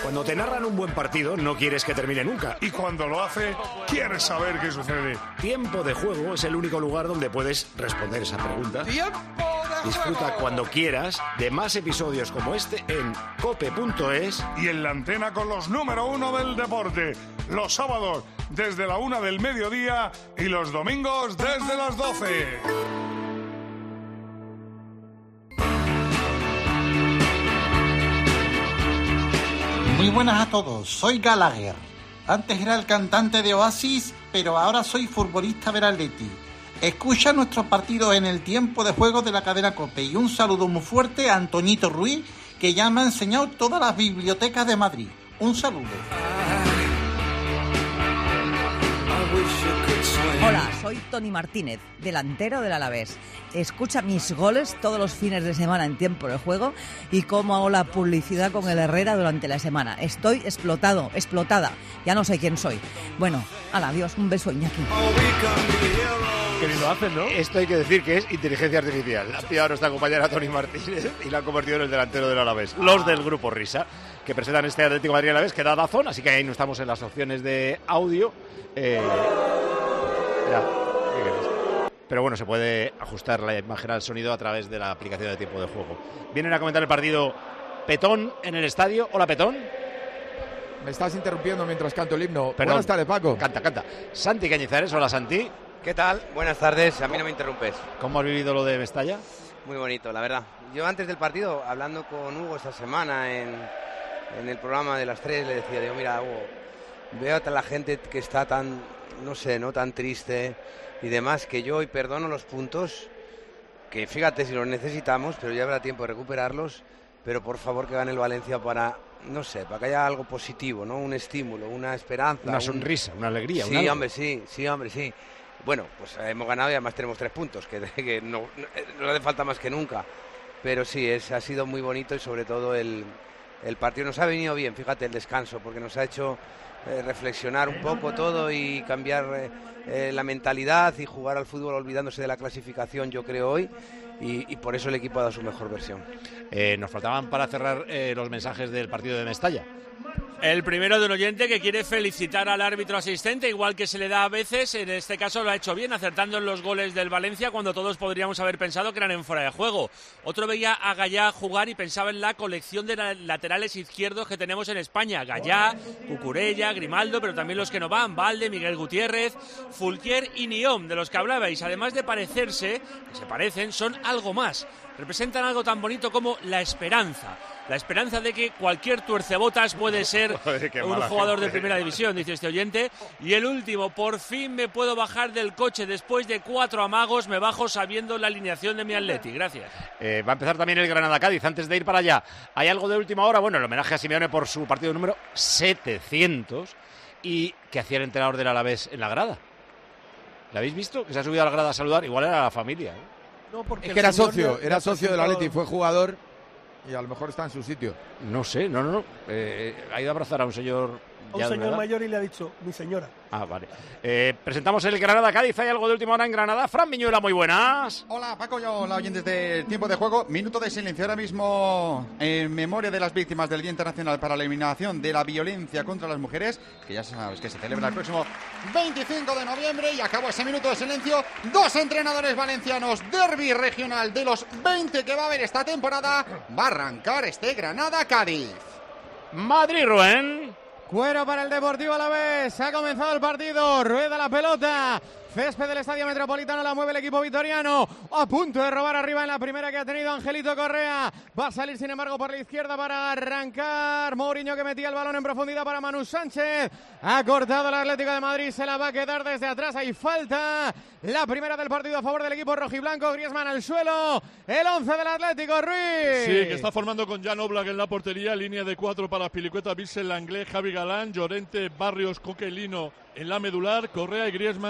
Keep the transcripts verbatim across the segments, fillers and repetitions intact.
Cuando te narran un buen partido, no quieres que termine nunca. Y cuando lo hace, quieres saber qué sucede. Tiempo de Juego es el único lugar donde puedes responder esa pregunta. ¡Tiempo de Disfruta juego! cuando quieras de más episodios como este en cope punto es. Y en la antena con los número uno del deporte. Los sábados desde la una del mediodía y los domingos desde las doce. Muy buenas a todos, soy Gallagher. Antes era el cantante de Oasis, pero ahora soy futbolista del Atleti. Escucha nuestros partidos en el tiempo de juego de la cadena COPE y un saludo muy fuerte a Antoñito Ruiz, que ya me ha enseñado todas las bibliotecas de Madrid. Un saludo. Hola, soy Tony Martínez, delantero del Alavés. Escucha mis goles todos los fines de semana en tiempo de juego y cómo hago la publicidad con el Herrera durante la semana. Estoy explotado, explotada. Ya no sé quién soy. Bueno, hala, adiós, un beso, Iñaki. Que ni lo hacen, ¿no? Esto hay que decir que es inteligencia artificial. Ha pillado a nuestra compañera Tony Martínez y la ha convertido en el delantero del Alavés. Los del Grupo Risa, que presentan este Atlético de Madrid Alavés, que da Dazón, así que ahí no estamos en las opciones de audio. Eh... Ya, ¿qué queréis? Pero bueno, se puede ajustar la imagen al sonido a través de la aplicación de tiempo de juego. Vienen a comentar el partido Petón en el estadio. Hola, Petón. Me estás interrumpiendo mientras canto el himno. Perdón. Buenas tardes, Paco. Canta, canta. Santi Cañizares, hola, Santi. ¿Qué tal? Buenas tardes, a mí no me interrumpes. ¿Cómo has vivido lo de Mestalla? Muy bonito, la verdad. Yo antes del partido, hablando con Hugo esta semana en, en el programa de las tres, le decía, digo, mira, Hugo, veo a la gente que está tan, no sé, no tan triste y demás, que yo hoy perdono los puntos, que fíjate si los necesitamos, pero ya habrá tiempo de recuperarlos, pero por favor que gane el Valencia para, no sé, para que haya algo positivo, ¿no? Un estímulo, una esperanza. Una un... sonrisa, una alegría. Sí, un hombre, sí, sí, hombre, sí. Bueno, pues hemos ganado y además tenemos tres puntos, que, que no, no, no hace falta más que nunca. Pero sí, es, ha sido muy bonito y sobre todo el, el partido nos ha venido bien, fíjate, el descanso, porque nos ha hecho eh, reflexionar un poco todo y cambiar eh, eh, la mentalidad y jugar al fútbol olvidándose de la clasificación, yo creo, hoy. Y, y por eso el equipo ha dado su mejor versión. Eh, nos faltaban para cerrar eh, los mensajes del partido de Mestalla. El primero de un oyente que quiere felicitar al árbitro asistente, igual que se le da a veces, en este caso lo ha hecho bien, acertando en los goles del Valencia cuando todos podríamos haber pensado que eran en fuera de juego. Otro veía a Gallá jugar y pensaba en la colección de laterales izquierdos que tenemos en España. Gallá, Cucurella, Grimaldo, pero también los que no van, Valde, Miguel Gutiérrez, Fulquier y Niom, de los que hablabais. Además de parecerse, que se parecen, son algo más. Representan algo tan bonito como la esperanza. La esperanza de que cualquier tuercebotas puede ser Joder, un jugador de primera división, dice este oyente. Y el último, por fin me puedo bajar del coche después de cuatro amagos, me bajo sabiendo la alineación de mi Atleti. Gracias. Eh, va a empezar también el Granada-Cádiz. Antes de ir para allá, ¿hay algo de última hora? Bueno, el homenaje a Simeone por su partido número setecientos. ¿Y qué hacía el entrenador del Alavés en la grada? ¿La habéis visto? Que se ha subido a la grada a saludar. Igual era la familia, ¿eh? No, porque es que era socio, era socio del Atleti, fue jugador y a lo mejor está en su sitio. No sé, no, no, no. Eh, ha ido a abrazar a un señor... A un señor mayor y le ha dicho, mi señora. Ah, vale. Eh, presentamos el Granada-Cádiz. ¿Hay algo de última hora en Granada? Fran Viñuela, muy buenas. Hola, Paco, yo, hola, oyentes del tiempo de juego. Minuto de silencio ahora mismo en memoria de las víctimas del Día Internacional para la Eliminación de la Violencia contra las Mujeres, que ya sabes que se celebra el próximo veinticinco de noviembre. Y acabó ese minuto de silencio. Dos entrenadores valencianos, derbi regional de los veinte que va a haber esta temporada. Va a arrancar este Granada-Cádiz. Madrid-Rubén. Cuero para el Deportivo Alavés. Ha comenzado el partido. Rueda la pelota. Césped del Estadio Metropolitano, la mueve el equipo vitoriano. A punto de robar arriba en la primera que ha tenido Angelito Correa. Va a salir, sin embargo, por la izquierda para arrancar Mourinho, que metía el balón en profundidad para Manu Sánchez. Ha cortado el Atlético de Madrid. Se la va a quedar desde atrás. Hay falta. La primera del partido a favor del equipo rojiblanco. Griezmann al suelo. El once del Atlético, Ruiz. Sí, que está formando con Jan Oblak en la portería. Línea de cuatro para Pilicueta, Bissell, Langlais, Javi Galán, Llorente, Barrios, Coquelino en la medular. Correa y Griezmann en la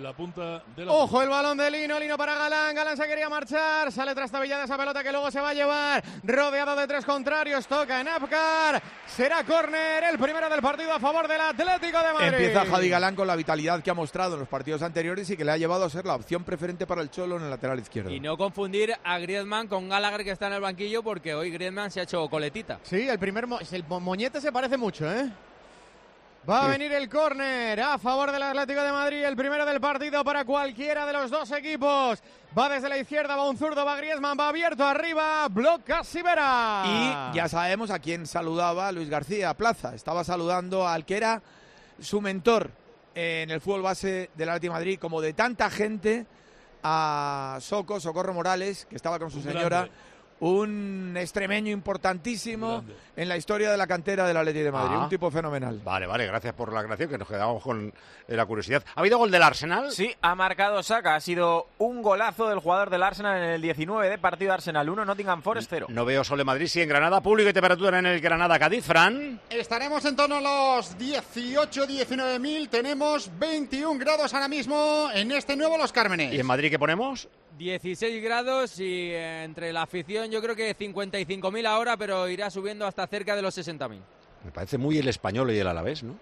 la punta de la... Ojo el balón de Lino, Lino para Galán, Galán se quería marchar, sale trastabillada esa pelota que luego se va a llevar, rodeado de tres contrarios, toca en Apcar, será córner, el primero del partido a favor del Atlético de Madrid. Empieza Javi Galán con la vitalidad que ha mostrado en los partidos anteriores y que le ha llevado a ser la opción preferente para el Cholo en el lateral izquierdo. Y no confundir a Griezmann con Gallagher, que está en el banquillo, porque hoy Griezmann se ha hecho coletita. Sí, el primer mo el moñete se parece mucho, ¿eh? Va a venir el córner a favor del Atlético de Madrid, el primero del partido para cualquiera de los dos equipos. Va desde la izquierda, va un zurdo, va Griezmann, va abierto arriba, bloca Sivera. Y ya sabemos a quién saludaba Luis García Plaza. Estaba saludando al que era su mentor en el fútbol base del Atlético de Madrid, como de tanta gente, a Soco, Socorro Morales, que estaba con su señora. Grande. Un extremeño importantísimo en la historia de la cantera del Atlético de Madrid, ah. un tipo fenomenal. Vale, vale, gracias por la aclaración, que nos quedamos con la curiosidad. ¿Ha habido gol del Arsenal? Sí, ha marcado Saka, ha sido un golazo del jugador del Arsenal en el diecinueve de partido. Arsenal uno, Nottingham Forest cero. No veo Sol en Madrid, sí en Granada. Público y temperatura en el Granada-Cádiz, Fran. Estaremos en torno a los dieciocho diecinueve mil, tenemos veintiún grados ahora mismo en este nuevo Los Cármenes. ¿Y en Madrid qué ponemos? dieciséis grados y entre la afición yo creo que cincuenta y cinco mil ahora, pero irá subiendo hasta cerca de los sesenta mil. Me parece muy el Español y el Alavés, ¿no?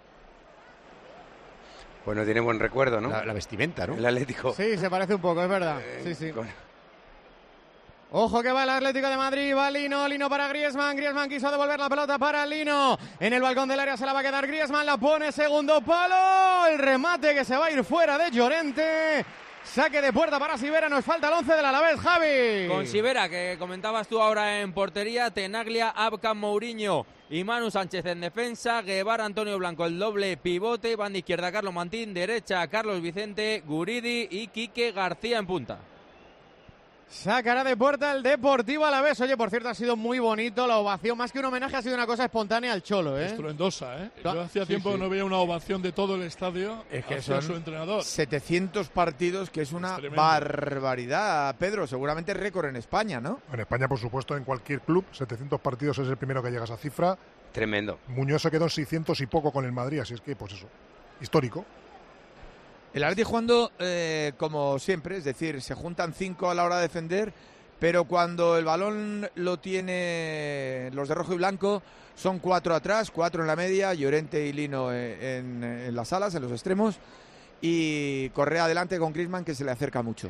Bueno, tiene buen recuerdo, ¿no? La, la vestimenta, ¿no? El Atlético. Sí, se parece un poco, es verdad. Eh, sí, sí. Con... Ojo que va el Atlético de Madrid, va Lino, Lino para Griezmann, Griezmann quiso devolver la pelota para Lino, en el balcón del área se la va a quedar Griezmann, la pone segundo palo, el remate que se va a ir fuera de Llorente. Saque de puerta para Sivera, nos falta el once del Alavés, Javi. Con Sivera, que comentabas tú ahora en portería, Tenaglia, Abkan, Mourinho y Manu Sánchez en defensa, Guevara, Antonio Blanco, el doble pivote, banda izquierda Carlos Mantín, derecha Carlos Vicente, Guridi y Quique García en punta. Sacará de puerta el Deportivo Alavés. Oye, por cierto, ha sido muy bonito la ovación. Más que un homenaje, ha sido una cosa espontánea al Cholo, ¿eh? Estruendosa, ¿eh? Yo hacía sí, tiempo sí. que no veía una ovación de todo el estadio es que hacia son su entrenador. setecientos partidos, que es una es barbaridad, Pedro. Seguramente récord en España, ¿no? En España, por supuesto, en cualquier club, setecientos partidos es el primero que llega a esa cifra. Tremendo. Muñoz se quedó en seiscientos y poco con el Madrid, así es que, pues eso, histórico. El Atlético jugando eh, como siempre, es decir, se juntan cinco a la hora de defender, pero cuando el balón lo tiene los de rojo y blanco, son cuatro atrás, cuatro en la media, Llorente y Lino en, en las alas, en los extremos, y Correa adelante con Griezmann, que se le acerca mucho.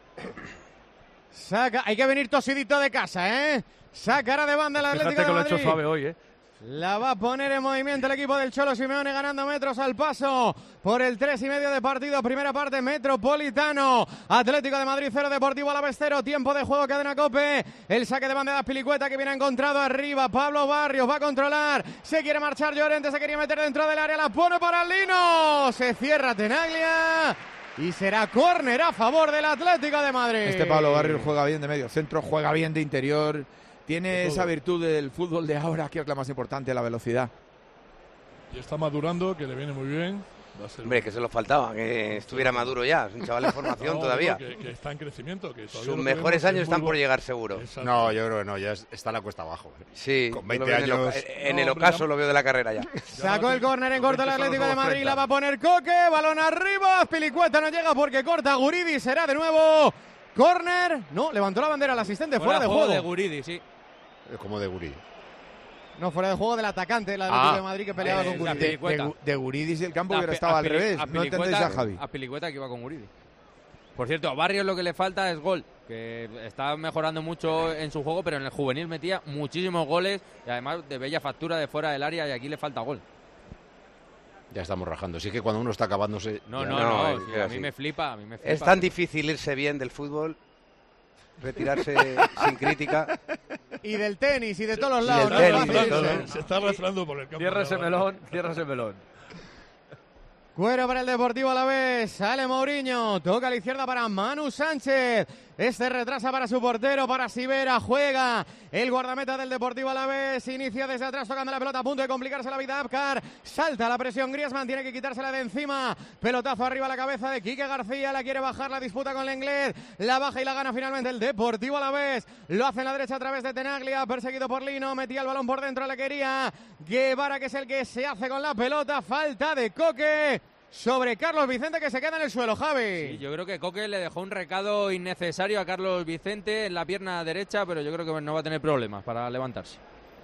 Saca, hay que venir tosidito de casa, ¿eh? Sacará de banda el Atlético Fíjate de que Madrid. lo ha hecho suave hoy, ¿eh? La va a poner en movimiento el equipo del Cholo Simeone, ganando metros al paso por el tres y medio de partido. Primera parte, Metropolitano. Atlético de Madrid cero, Deportivo Alavés cero. Tiempo de juego, cadena COPE. El saque de banda de Azpilicueta que viene encontrado arriba. Pablo Barrios va a controlar. Se quiere marchar Llorente, se quería meter dentro del área. La pone para Lino. Se cierra Tenaglia. Y será córner a favor del Atlético de Madrid. Este Pablo Barrios juega bien de medio centro, juega bien de interior. Tiene esa virtud del fútbol de ahora, que es la más importante, la velocidad. Y está madurando, que le viene muy bien. Va a ser... Hombre, que se lo faltaba, que estuviera maduro ya. Es un chaval en formación no, todavía. Que, que está en crecimiento. Que sus mejores años están por llegar, seguro. Exacto. No, yo creo que no, ya está la cuesta abajo. Sí, con veinte años. En, en el ocaso lo veo de la carrera ya. Sacó el córner en corto el Atlético de Madrid, la va a poner Coque, balón arriba, Azpilicueta no llega porque corta Guridi, será de nuevo córner. No, levantó la bandera el asistente, fuera, fuera de juego. de Guridi, sí. Como de Guridi. No, fuera de juego del atacante, el Atlético ah, de Madrid que peleaba eh, con Guridi. De, de, de Guridis el campo hubiera estado al revés. No entendéis a Javi. A Pilicueta que iba con Guridi. Por cierto, a Barrios lo que le falta es gol, que está mejorando mucho en su juego, pero en el juvenil metía muchísimos goles y además de bella factura de fuera del área, y aquí le falta gol. Ya estamos rajando. Sí que cuando uno está acabándose... No, ya... no, no, no sí, a mí me flipa, a mí me flipa. Es tan difícil irse bien del fútbol, retirarse sin crítica. Y del tenis y de todos los lados. ¿no? Tenis, todo. Se está arrastrando por el campo. Cierra ese melón, cierra ese melón. Cuero para el Deportivo Alavés, sale Mourinho, toca a la izquierda para Manu Sánchez, este retrasa para su portero, para Sivera, juega el guardameta del Deportivo Alavés, inicia desde atrás tocando la pelota, a punto de complicarse la vida Apcar, salta la presión Griezmann, tiene que quitársela de encima, pelotazo arriba a la cabeza de Quique García, la quiere bajar, la disputa con Lenglet, la baja y la gana finalmente el Deportivo Alavés, lo hace en la derecha a través de Tenaglia, perseguido por Lino, metía el balón por dentro, la quería Guevara, que es el que se hace con la pelota, falta de Coque. sobre Carlos Vicente, que se queda en el suelo, Javi. Sí, yo creo que Coque le dejó un recado innecesario a Carlos Vicente en la pierna derecha, pero yo creo que no va a tener problemas para levantarse.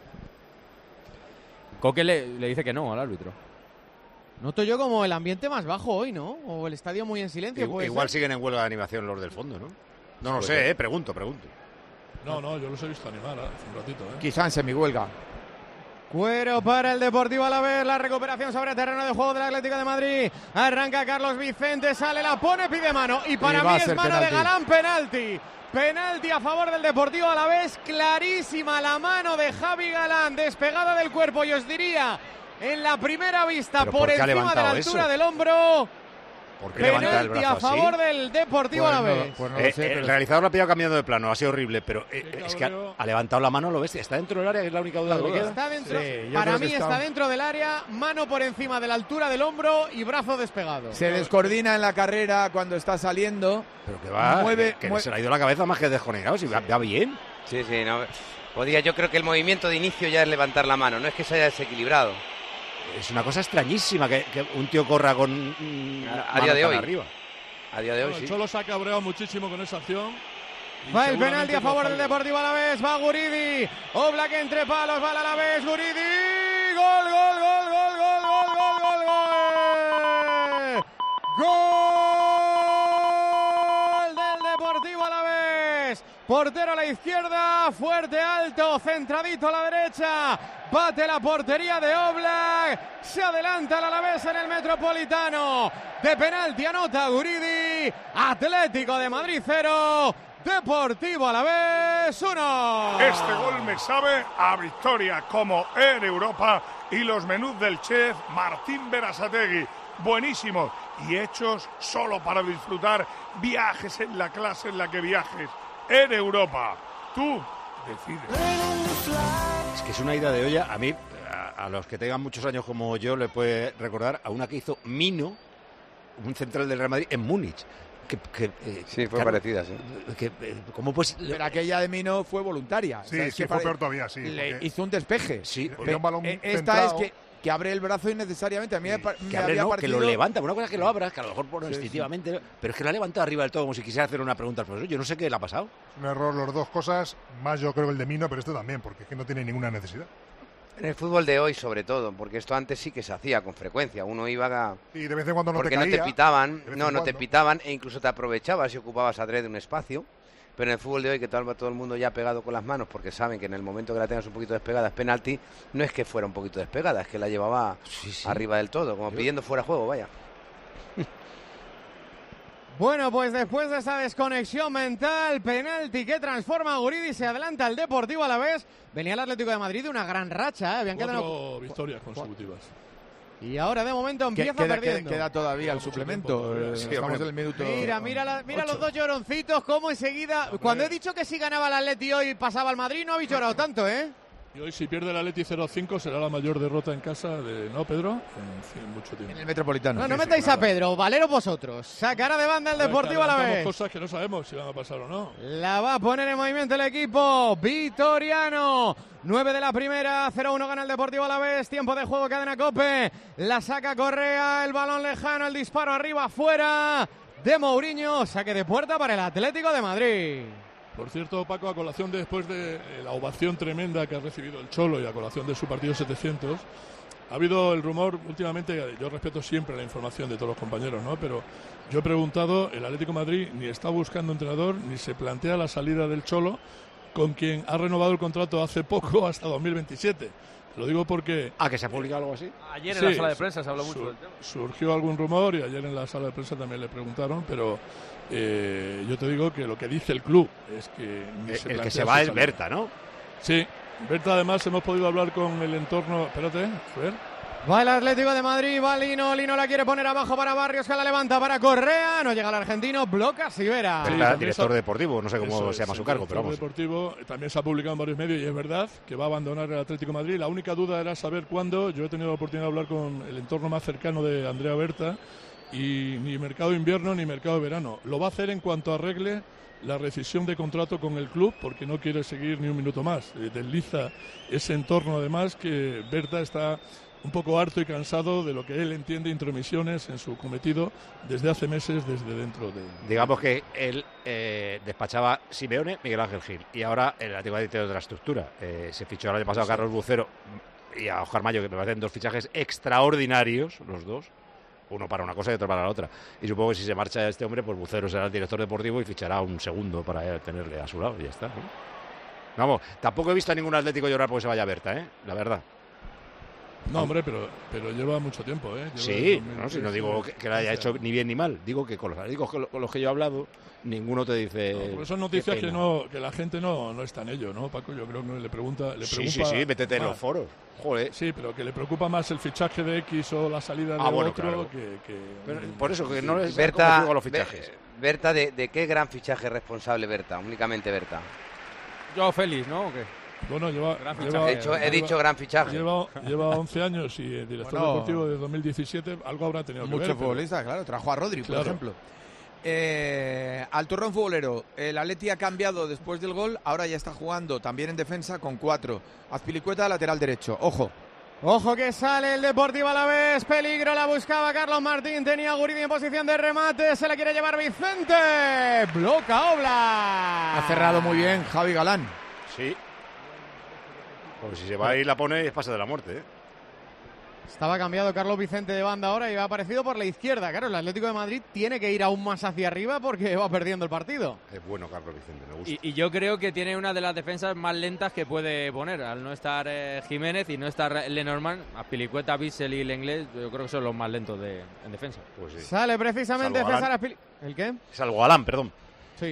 Coque le, le dice que no al árbitro. Noto yo como el ambiente más bajo hoy, ¿no? O el estadio muy en silencio. Igual, igual siguen en huelga de animación los del fondo, ¿no? No lo sé, eh, pregunto, pregunto. No, no, yo los he visto animar ¿eh? hace un ratito. ¿eh? Quizá en semihuelga. Cuero para el Deportivo Alavés, la recuperación sobre terreno de juego del Atlético de Madrid. Arranca Carlos Vicente, sale, la pone, pide mano. Y para Y mí va a es ser mano penalti. de Galán, penalti. Penalti a favor del Deportivo Alavés, clarísima la mano de Javi Galán, despegada del cuerpo, y os diría, en la primera vista, ¿Pero por, por qué ha encima de la levantado altura eso? del hombro. ¿Por qué levanta el Penalti brazo a favor así? del Deportivo Pues no, Alavés. pues no lo sé, el realizador lo ha pillado cambiando de plano, ha sido horrible, pero eh, es que ha, ha levantado la mano, lo ves, está dentro del área, que es la única duda que me queda. Está dentro, Sí, yo para creo mí que está... está- dentro del área, mano por encima de la altura del hombro y brazo despegado. Se descoordina en la carrera cuando está saliendo. Pero que va, Mueve- que, que mue- se le ha ido la cabeza más que desconectado, si va, va bien. Sí, sí, no. Podía, yo creo que el movimiento de inicio ya es levantar la mano, no es que se haya desequilibrado. Es una cosa extrañísima que, que un tío corra con mm, A- a mano día de tan hoy. arriba. A día de hoy, Bueno, el sí. Cholo se ha cabreado muchísimo con esa acción. y Va el seguramente penalti a es favor fallo. del Deportivo Alavés, va Guridi, Oblak entre palos, va el Alavés, Guridi, gol, gol, gol, gol, gol, gol, gol, gol, gol, gol del Deportivo Alavés, portero a la izquierda, fuerte, alto, centradito a la derecha, bate la portería de Oblak, se adelanta el Alavés en el Metropolitano, de penalti anota Guridi, Atlético de Madrid cero, Deportivo Alavés uno. Este gol me sabe a victoria, como en Europa, y los menús del chef Martín Berasategui, buenísimos y hechos solo para disfrutar. Viajes en la clase en la que viajes, en Europa. Tú decides. Es que es una ida de olla. A mí, a, a los que tengan muchos años como yo, le puede recordar a una que hizo Mino, un central del Real Madrid, en Múnich. Que, que, eh, Sí, fue claro, parecida, sí. Que, eh, ¿Cómo pues? Pero aquella de Mino fue voluntaria. Sí, O sea, es sí, que fue pare- peor todavía, sí. Le porque- hizo un despeje. Sí, Porque un balón Eh, Esta centrado. es que, que abre el brazo innecesariamente. A mí me, pa- me que, hable, había no, que parecido... lo levanta. Una cosa es que lo abras, que a lo mejor por Sí, instintivamente, ¿no? Pero es que lo ha levantado arriba del todo, como si quisiera hacer una pregunta al profesor. Yo no sé qué le ha pasado. Un error los dos cosas, más yo creo el de Mino, pero esto también, porque es que no tiene ninguna necesidad. En el fútbol de hoy, sobre todo, porque esto antes sí que se hacía con frecuencia. Uno iba a... Y de vez en cuando no porque te caía. no te pitaban, de vez no, en no te cuando. pitaban e incluso te aprovechabas si ocupabas adrede un espacio. Pero en el fútbol de hoy, que todo, todo el mundo ya ha pegado con las manos, porque saben que en el momento que la tengas un poquito despegada es penalti, no es que fuera un poquito despegada, es que la llevaba Sí, sí. arriba del todo, como pidiendo fuera juego, vaya. Bueno, pues después de esa desconexión mental, penalti que transforma a Guridi, se adelanta el Deportivo Alavés. Venía el Atlético de Madrid de una gran racha, ¿eh? Habían quedado... Cuatro victorias consecutivas. Y ahora de momento Que- empieza queda, perdiendo. queda, queda todavía el suplemento. eh, Sí, Estamos hombre. en el minuto. Mira, mira, la- mira ocho. los dos lloroncitos, cómo enseguida... Hombre. Cuando he dicho que si ganaba el Atleti hoy pasaba al Madrid, no habéis llorado tanto, ¿eh? Y hoy si pierde el Atleti cero cinco será la mayor derrota en casa de, ¿no, Pedro? En, fin, mucho tiempo. En el Metropolitano. No, no Sí, sí, metáis nada. a Pedro, valeros vosotros. Sacará de banda el Deportivo Adelantamos Alavés. cosas que no sabemos si van a pasar o no. La va a poner en movimiento el equipo vitoriano. nueve de la primera, cero uno gana el Deportivo Alavés. Tiempo de juego, cadena Cope. La saca Correa, el balón lejano, el disparo arriba, fuera de Mourinho. Saque de puerta para el Atlético de Madrid. Por cierto, Paco, a colación de, después de eh, la ovación tremenda que ha recibido el Cholo y a colación de su partido setecientos, ha habido el rumor últimamente, yo respeto siempre la información de todos los compañeros, ¿no? Pero yo he preguntado, el Atlético de Madrid ni está buscando entrenador, ni se plantea la salida del Cholo, con quien ha renovado el contrato hace poco hasta dos mil veintisiete. Lo digo porque... Ah, que se ha publicado algo así. Ayer en Sí, la sala de prensa se habló mucho sur- del tema. Surgió algún rumor y ayer en la sala de prensa también le preguntaron, pero eh, yo te digo que lo que dice el club es que... ni El, se el que plantea se su va es salida. Berta, ¿no? Sí, Berta, además hemos podido hablar con el entorno... Espérate, a ver. Va el Atlético de Madrid, va Lino, Lino la quiere poner abajo para Barrios, que la levanta para Correa, no llega el argentino, bloca Sivera. Sí, Berta, también director sa- deportivo, no sé cómo Eso se llama es, su el cargo, pero director vamos. deportivo también se ha publicado en varios medios y es verdad que va a abandonar el Atlético de Madrid. La única duda era saber cuándo. Yo he tenido la oportunidad de hablar con el entorno más cercano de Andrea Berta y ni mercado de invierno ni mercado de verano. Lo va a hacer en cuanto arregle la rescisión de contrato con el club porque no quiere seguir ni un minuto más. Eh, desliza ese entorno además que Berta está un poco harto y cansado de lo que él entiende intromisiones en su cometido desde hace meses, desde dentro de... Digamos que él eh, despachaba Simeone, Miguel Ángel Gil, y ahora el Atlético de Madrid tiene otra estructura. Eh, se fichó el año pasado a Carlos Bucero y a Óscar Mayo, que me parecen dos fichajes extraordinarios, los dos, uno para una cosa y otro para la otra. Y supongo que si se marcha este hombre, pues Bucero será el director deportivo y fichará un segundo para tenerle a su lado y ya está, ¿no? Vamos, tampoco he visto a ningún Atlético llorar porque se vaya Berta, ¿eh? La verdad. No, hombre, pero, pero lleva mucho tiempo, ¿eh? Lleva sí, no, si no digo que, que lo haya hecho ni bien ni mal. Digo que con los atléticos con los que yo he hablado, ninguno te dice... No, pues son noticias que no que la gente no, no está en ello, ¿no, Paco? Yo creo que le pregunta... Le sí, preocupa sí, sí, métete en los foros. Joder. Sí, pero que le preocupa más el fichaje de X o la salida de ah, bueno, otro claro. que, que... Pero, por eso, que no les Berta, a los fichajes. Berta, ¿de, ¿de qué gran fichaje es responsable Berta? Únicamente Berta. Joao Félix, ¿no? ¿O qué? Bueno, lleva, lleva, he, dicho, he dicho gran fichaje. Lleva, lleva once años y el director bueno, deportivo de dos mil diecisiete algo habrá tenido que ver. Muchos futbolistas, claro. Trajo a Rodri, claro. por ejemplo. Eh, al turrón futbolero, el Atleti ha cambiado después del gol. Ahora ya está jugando también en defensa con cuatro. Azpilicueta, lateral derecho. Ojo. Ojo que sale el Deportivo Alavés, peligro, la buscaba Carlos Martín, tenía a Guridi en posición de remate, se la quiere llevar Vicente, bloca Oblak. Ha cerrado muy bien Javi Galán. Sí. Porque si se va a ir la pone es pase de la muerte, ¿eh? Estaba cambiado Carlos Vicente de banda ahora y ha aparecido por la izquierda. Claro, el Atlético de Madrid tiene que ir aún más hacia arriba porque va perdiendo el partido. Es bueno Carlos Vicente, me gusta. Y, y yo creo que tiene una de las defensas más lentas que puede poner. Al no estar eh, Jiménez y no estar Lenormand, Azpilicueta, Bissell y Lenglet, yo creo que son los más lentos de, en defensa. Pues sí. Sale precisamente César Azpilicueta. ¿El qué? Salvo Galán, perdón. Sí.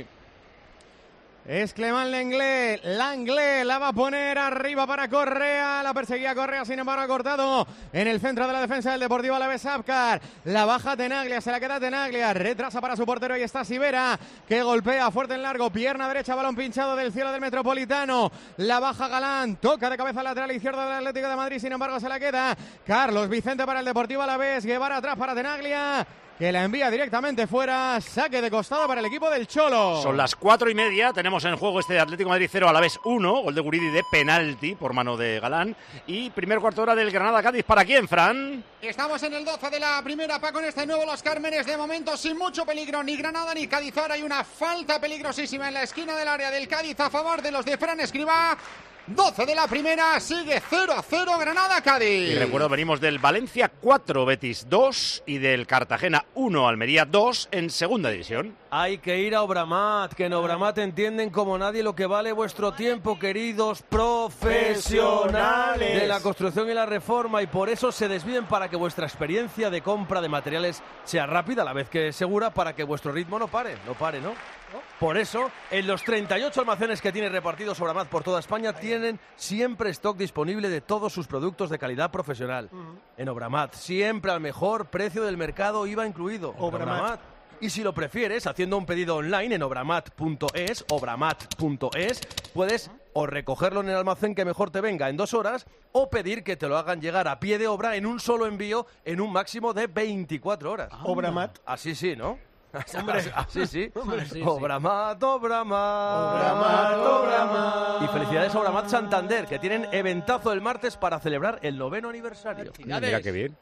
Es Clement Lenglet, Lenglet la va a poner arriba para Correa, la perseguía Correa, sin embargo ha cortado en el centro de la defensa del Deportivo Alavés Abkar, la baja Tenaglia, se la queda Tenaglia, retrasa para su portero y está Sivera, que golpea fuerte en largo, pierna derecha, balón pinchado del cielo del Metropolitano, la baja Galán, toca de cabeza lateral izquierda del Atlético de Madrid, sin embargo se la queda Carlos Vicente para el Deportivo Alavés, Guevara atrás para Tenaglia, que la envía directamente fuera, saque de costado para el equipo del Cholo. Son las cuatro y media, tenemos en juego este Atlético de Madrid cero Alavés uno, gol de Guridi de penalti por mano de Galán, y primer cuarto hora del Granada-Cádiz, ¿para quién, Fran? Estamos en el doce de la primera, Paco, en este nuevo Los Cármenes, de momento sin mucho peligro, ni Granada ni Cádiz. Ahora hay una falta peligrosísima en la esquina del área del Cádiz a favor de los de Fran Escribá. doce de la primera, sigue cero a cero Granada-Cádiz. Y recuerdo, venimos del Valencia cuatro, Betis dos y del Cartagena uno, Almería dos en segunda división. Hay que ir a Obramat, que en Obramat entienden como nadie lo que vale vuestro tiempo, queridos profesionales de la construcción y la reforma, y por eso se desvíen para que vuestra experiencia de compra de materiales sea rápida a la vez que segura, para que vuestro ritmo no pare, no pare, ¿no? Por eso, en los treinta y ocho almacenes que tiene repartidos Obramat por toda España, tienen siempre stock disponible de todos sus productos de calidad profesional. Uh-huh. En Obramat, siempre al mejor precio del mercado, I V A incluido. Obramat. Obramat. Y si lo prefieres, haciendo un pedido online en obramat punto es, obramat punto es, puedes o recogerlo en el almacén que mejor te venga en dos horas, o pedir que te lo hagan llegar a pie de obra en un solo envío en un máximo de veinticuatro horas. Ah. Obramat. Así sí, ¿no? Hombre. Así sí. Hombre, sí, sí. Obramat, Obramat, Obramat, Obramat. Y felicidades a Obramat Santander, que tienen eventazo el martes para celebrar el noveno aniversario. Mira qué bien.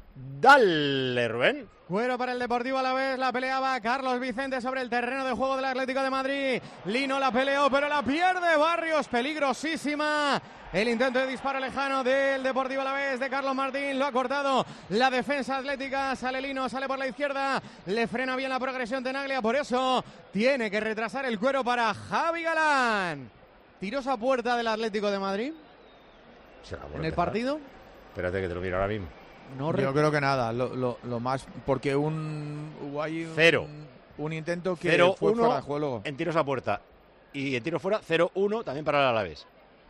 Dale, Rubén. Cuero para el Deportivo Alavés, la peleaba Carlos Vicente sobre el terreno de juego del Atlético de Madrid. Lino la peleó, pero la pierde Barrios, peligrosísima. El intento de disparo lejano del Deportivo Alavés de Carlos Martín, lo ha cortado la defensa atlética, sale Lino, sale por la izquierda, le frena bien la progresión Tenaglia, por eso tiene que retrasar el Cuero para Javi Galán. Tiros a puerta del Atlético de Madrid en el partido. Espérate que te lo miro ahora mismo. No Yo creo que nada, lo, lo, lo más, porque un hubo ahí un, cero. un intento que cero, fue uno fuera de juego. En tiros a puerta y en tiros fuera cero uno también para el Alavés.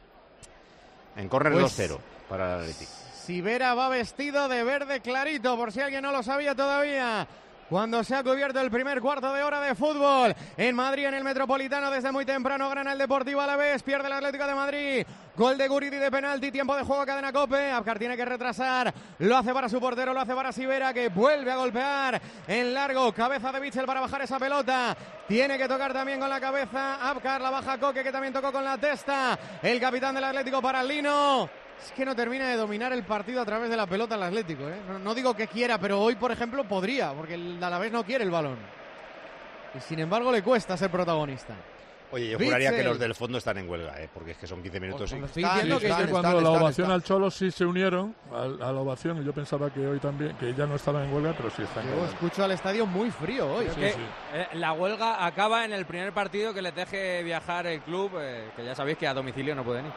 En córner pues, dos cero para el Atlético. Sivera va vestido de verde clarito, por si alguien no lo sabía todavía. Cuando se ha cubierto el primer cuarto de hora de fútbol en Madrid, en el Metropolitano, desde muy temprano gana el Deportivo Alavés, pierde el Atlético de Madrid, gol de Guridi de penalti, tiempo de juego, cadena COPE, Abkar tiene que retrasar, lo hace para su portero, lo hace para Sivera, que vuelve a golpear en largo, cabeza de Bichel para bajar esa pelota, tiene que tocar también con la cabeza, Abkar, la baja Coque, que también tocó con la testa, el capitán del Atlético para Lino. Es que no termina de dominar el partido a través de la pelota el Atlético, ¿eh? No, no digo que quiera, pero hoy, por ejemplo, podría, porque el Alavés no quiere el balón. Y sin embargo le cuesta ser protagonista. Oye, yo Bitzel. juraría que los del fondo están en huelga, ¿eh? Porque es que son quince minutos. Os lo y... estoy diciendo Sí, que es que están, cuando están, la están, ovación están. al Cholo sí se unieron a, a la ovación, y yo pensaba que hoy también, que ya no estaban en huelga, pero sí están en Yo huelga. escucho al estadio muy frío hoy. Es Sí, que, sí. eh, la huelga acaba en el primer partido que les deje viajar el club, eh, que ya sabéis que a domicilio no pueden ir.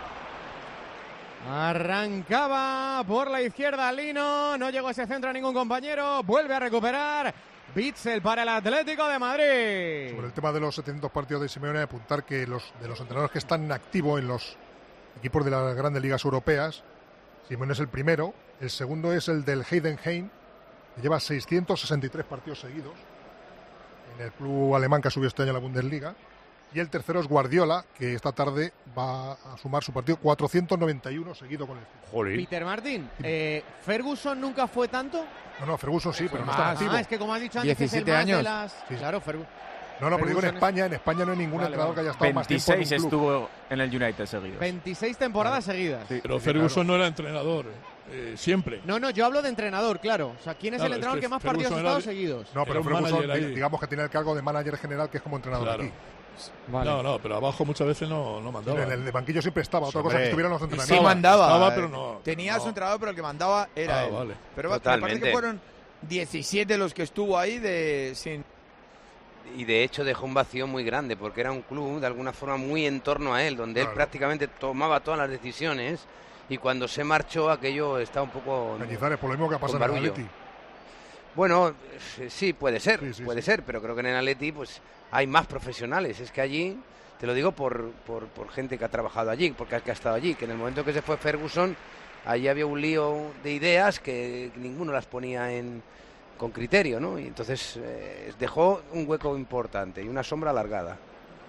Arrancaba por la izquierda Lino, no llegó ese centro a ningún compañero, vuelve a recuperar Bitzel para el Atlético de Madrid. Sobre el tema de los setecientos partidos de Simeone, apuntar que los de los entrenadores que están en activo en los equipos de las grandes ligas europeas, Simeone es el primero, el segundo es el del Heidenheim, que lleva seiscientos sesenta y tres partidos seguidos en el club alemán que ha subido este año a la Bundesliga, y el tercero es Guardiola, que esta tarde va a sumar su partido cuatrocientos noventa y uno seguido con el Jolín. Peter Martín, eh, ¿Ferguson nunca fue tanto? No, no, Ferguson sí, pero no está Ah, activo. es que como has dicho antes, que es el diecisiete más años. de las... Sí. Claro, Ferguson. No, no, pero digo en Ferguson es- España, en España no hay ningún Vale, entrenador vale. que haya estado más tiempo en un veintiséis club. estuvo en el United seguidos. veintiséis temporadas seguidas. Pero Ferguson no era entrenador, eh, siempre. No, no, yo hablo de entrenador, claro. O sea, ¿quién es Claro, el entrenador es que que más Ferguson partidos ha era estado de- seguidos? No, pero Era un Ferguson, manager ahí. digamos que tiene el cargo de manager general, que es como entrenador Claro. aquí. Vale. No, no, pero abajo muchas veces no, no mandaba. En el de banquillo siempre estaba, otra Hombre. cosa que estuvieran los Sí entrenamientos. mandaba. estaba, eh, pero no- Tenía no. su entrenador, pero el que mandaba era Ah, él. vale. Pero me Totalmente. parece que fueron diecisiete los que estuvo ahí de sin... Y de hecho dejó un vacío muy grande, porque era un club de alguna forma muy en torno a él, donde Claro. él prácticamente tomaba todas las decisiones, y cuando se marchó aquello estaba un poco... Cañizares, por lo mismo que ha pasado con en el barullo. Atleti. Bueno, eh, sí, puede ser, Sí, sí, puede sí. ser, pero creo que en el Atleti pues hay más profesionales. Es que allí, te lo digo por, por, por gente que ha trabajado allí, porque que ha estado allí, que en el momento que se fue Ferguson, allí había un lío de ideas que ninguno las ponía en con criterio, ¿no? Y entonces eh, dejó un hueco importante y una sombra alargada.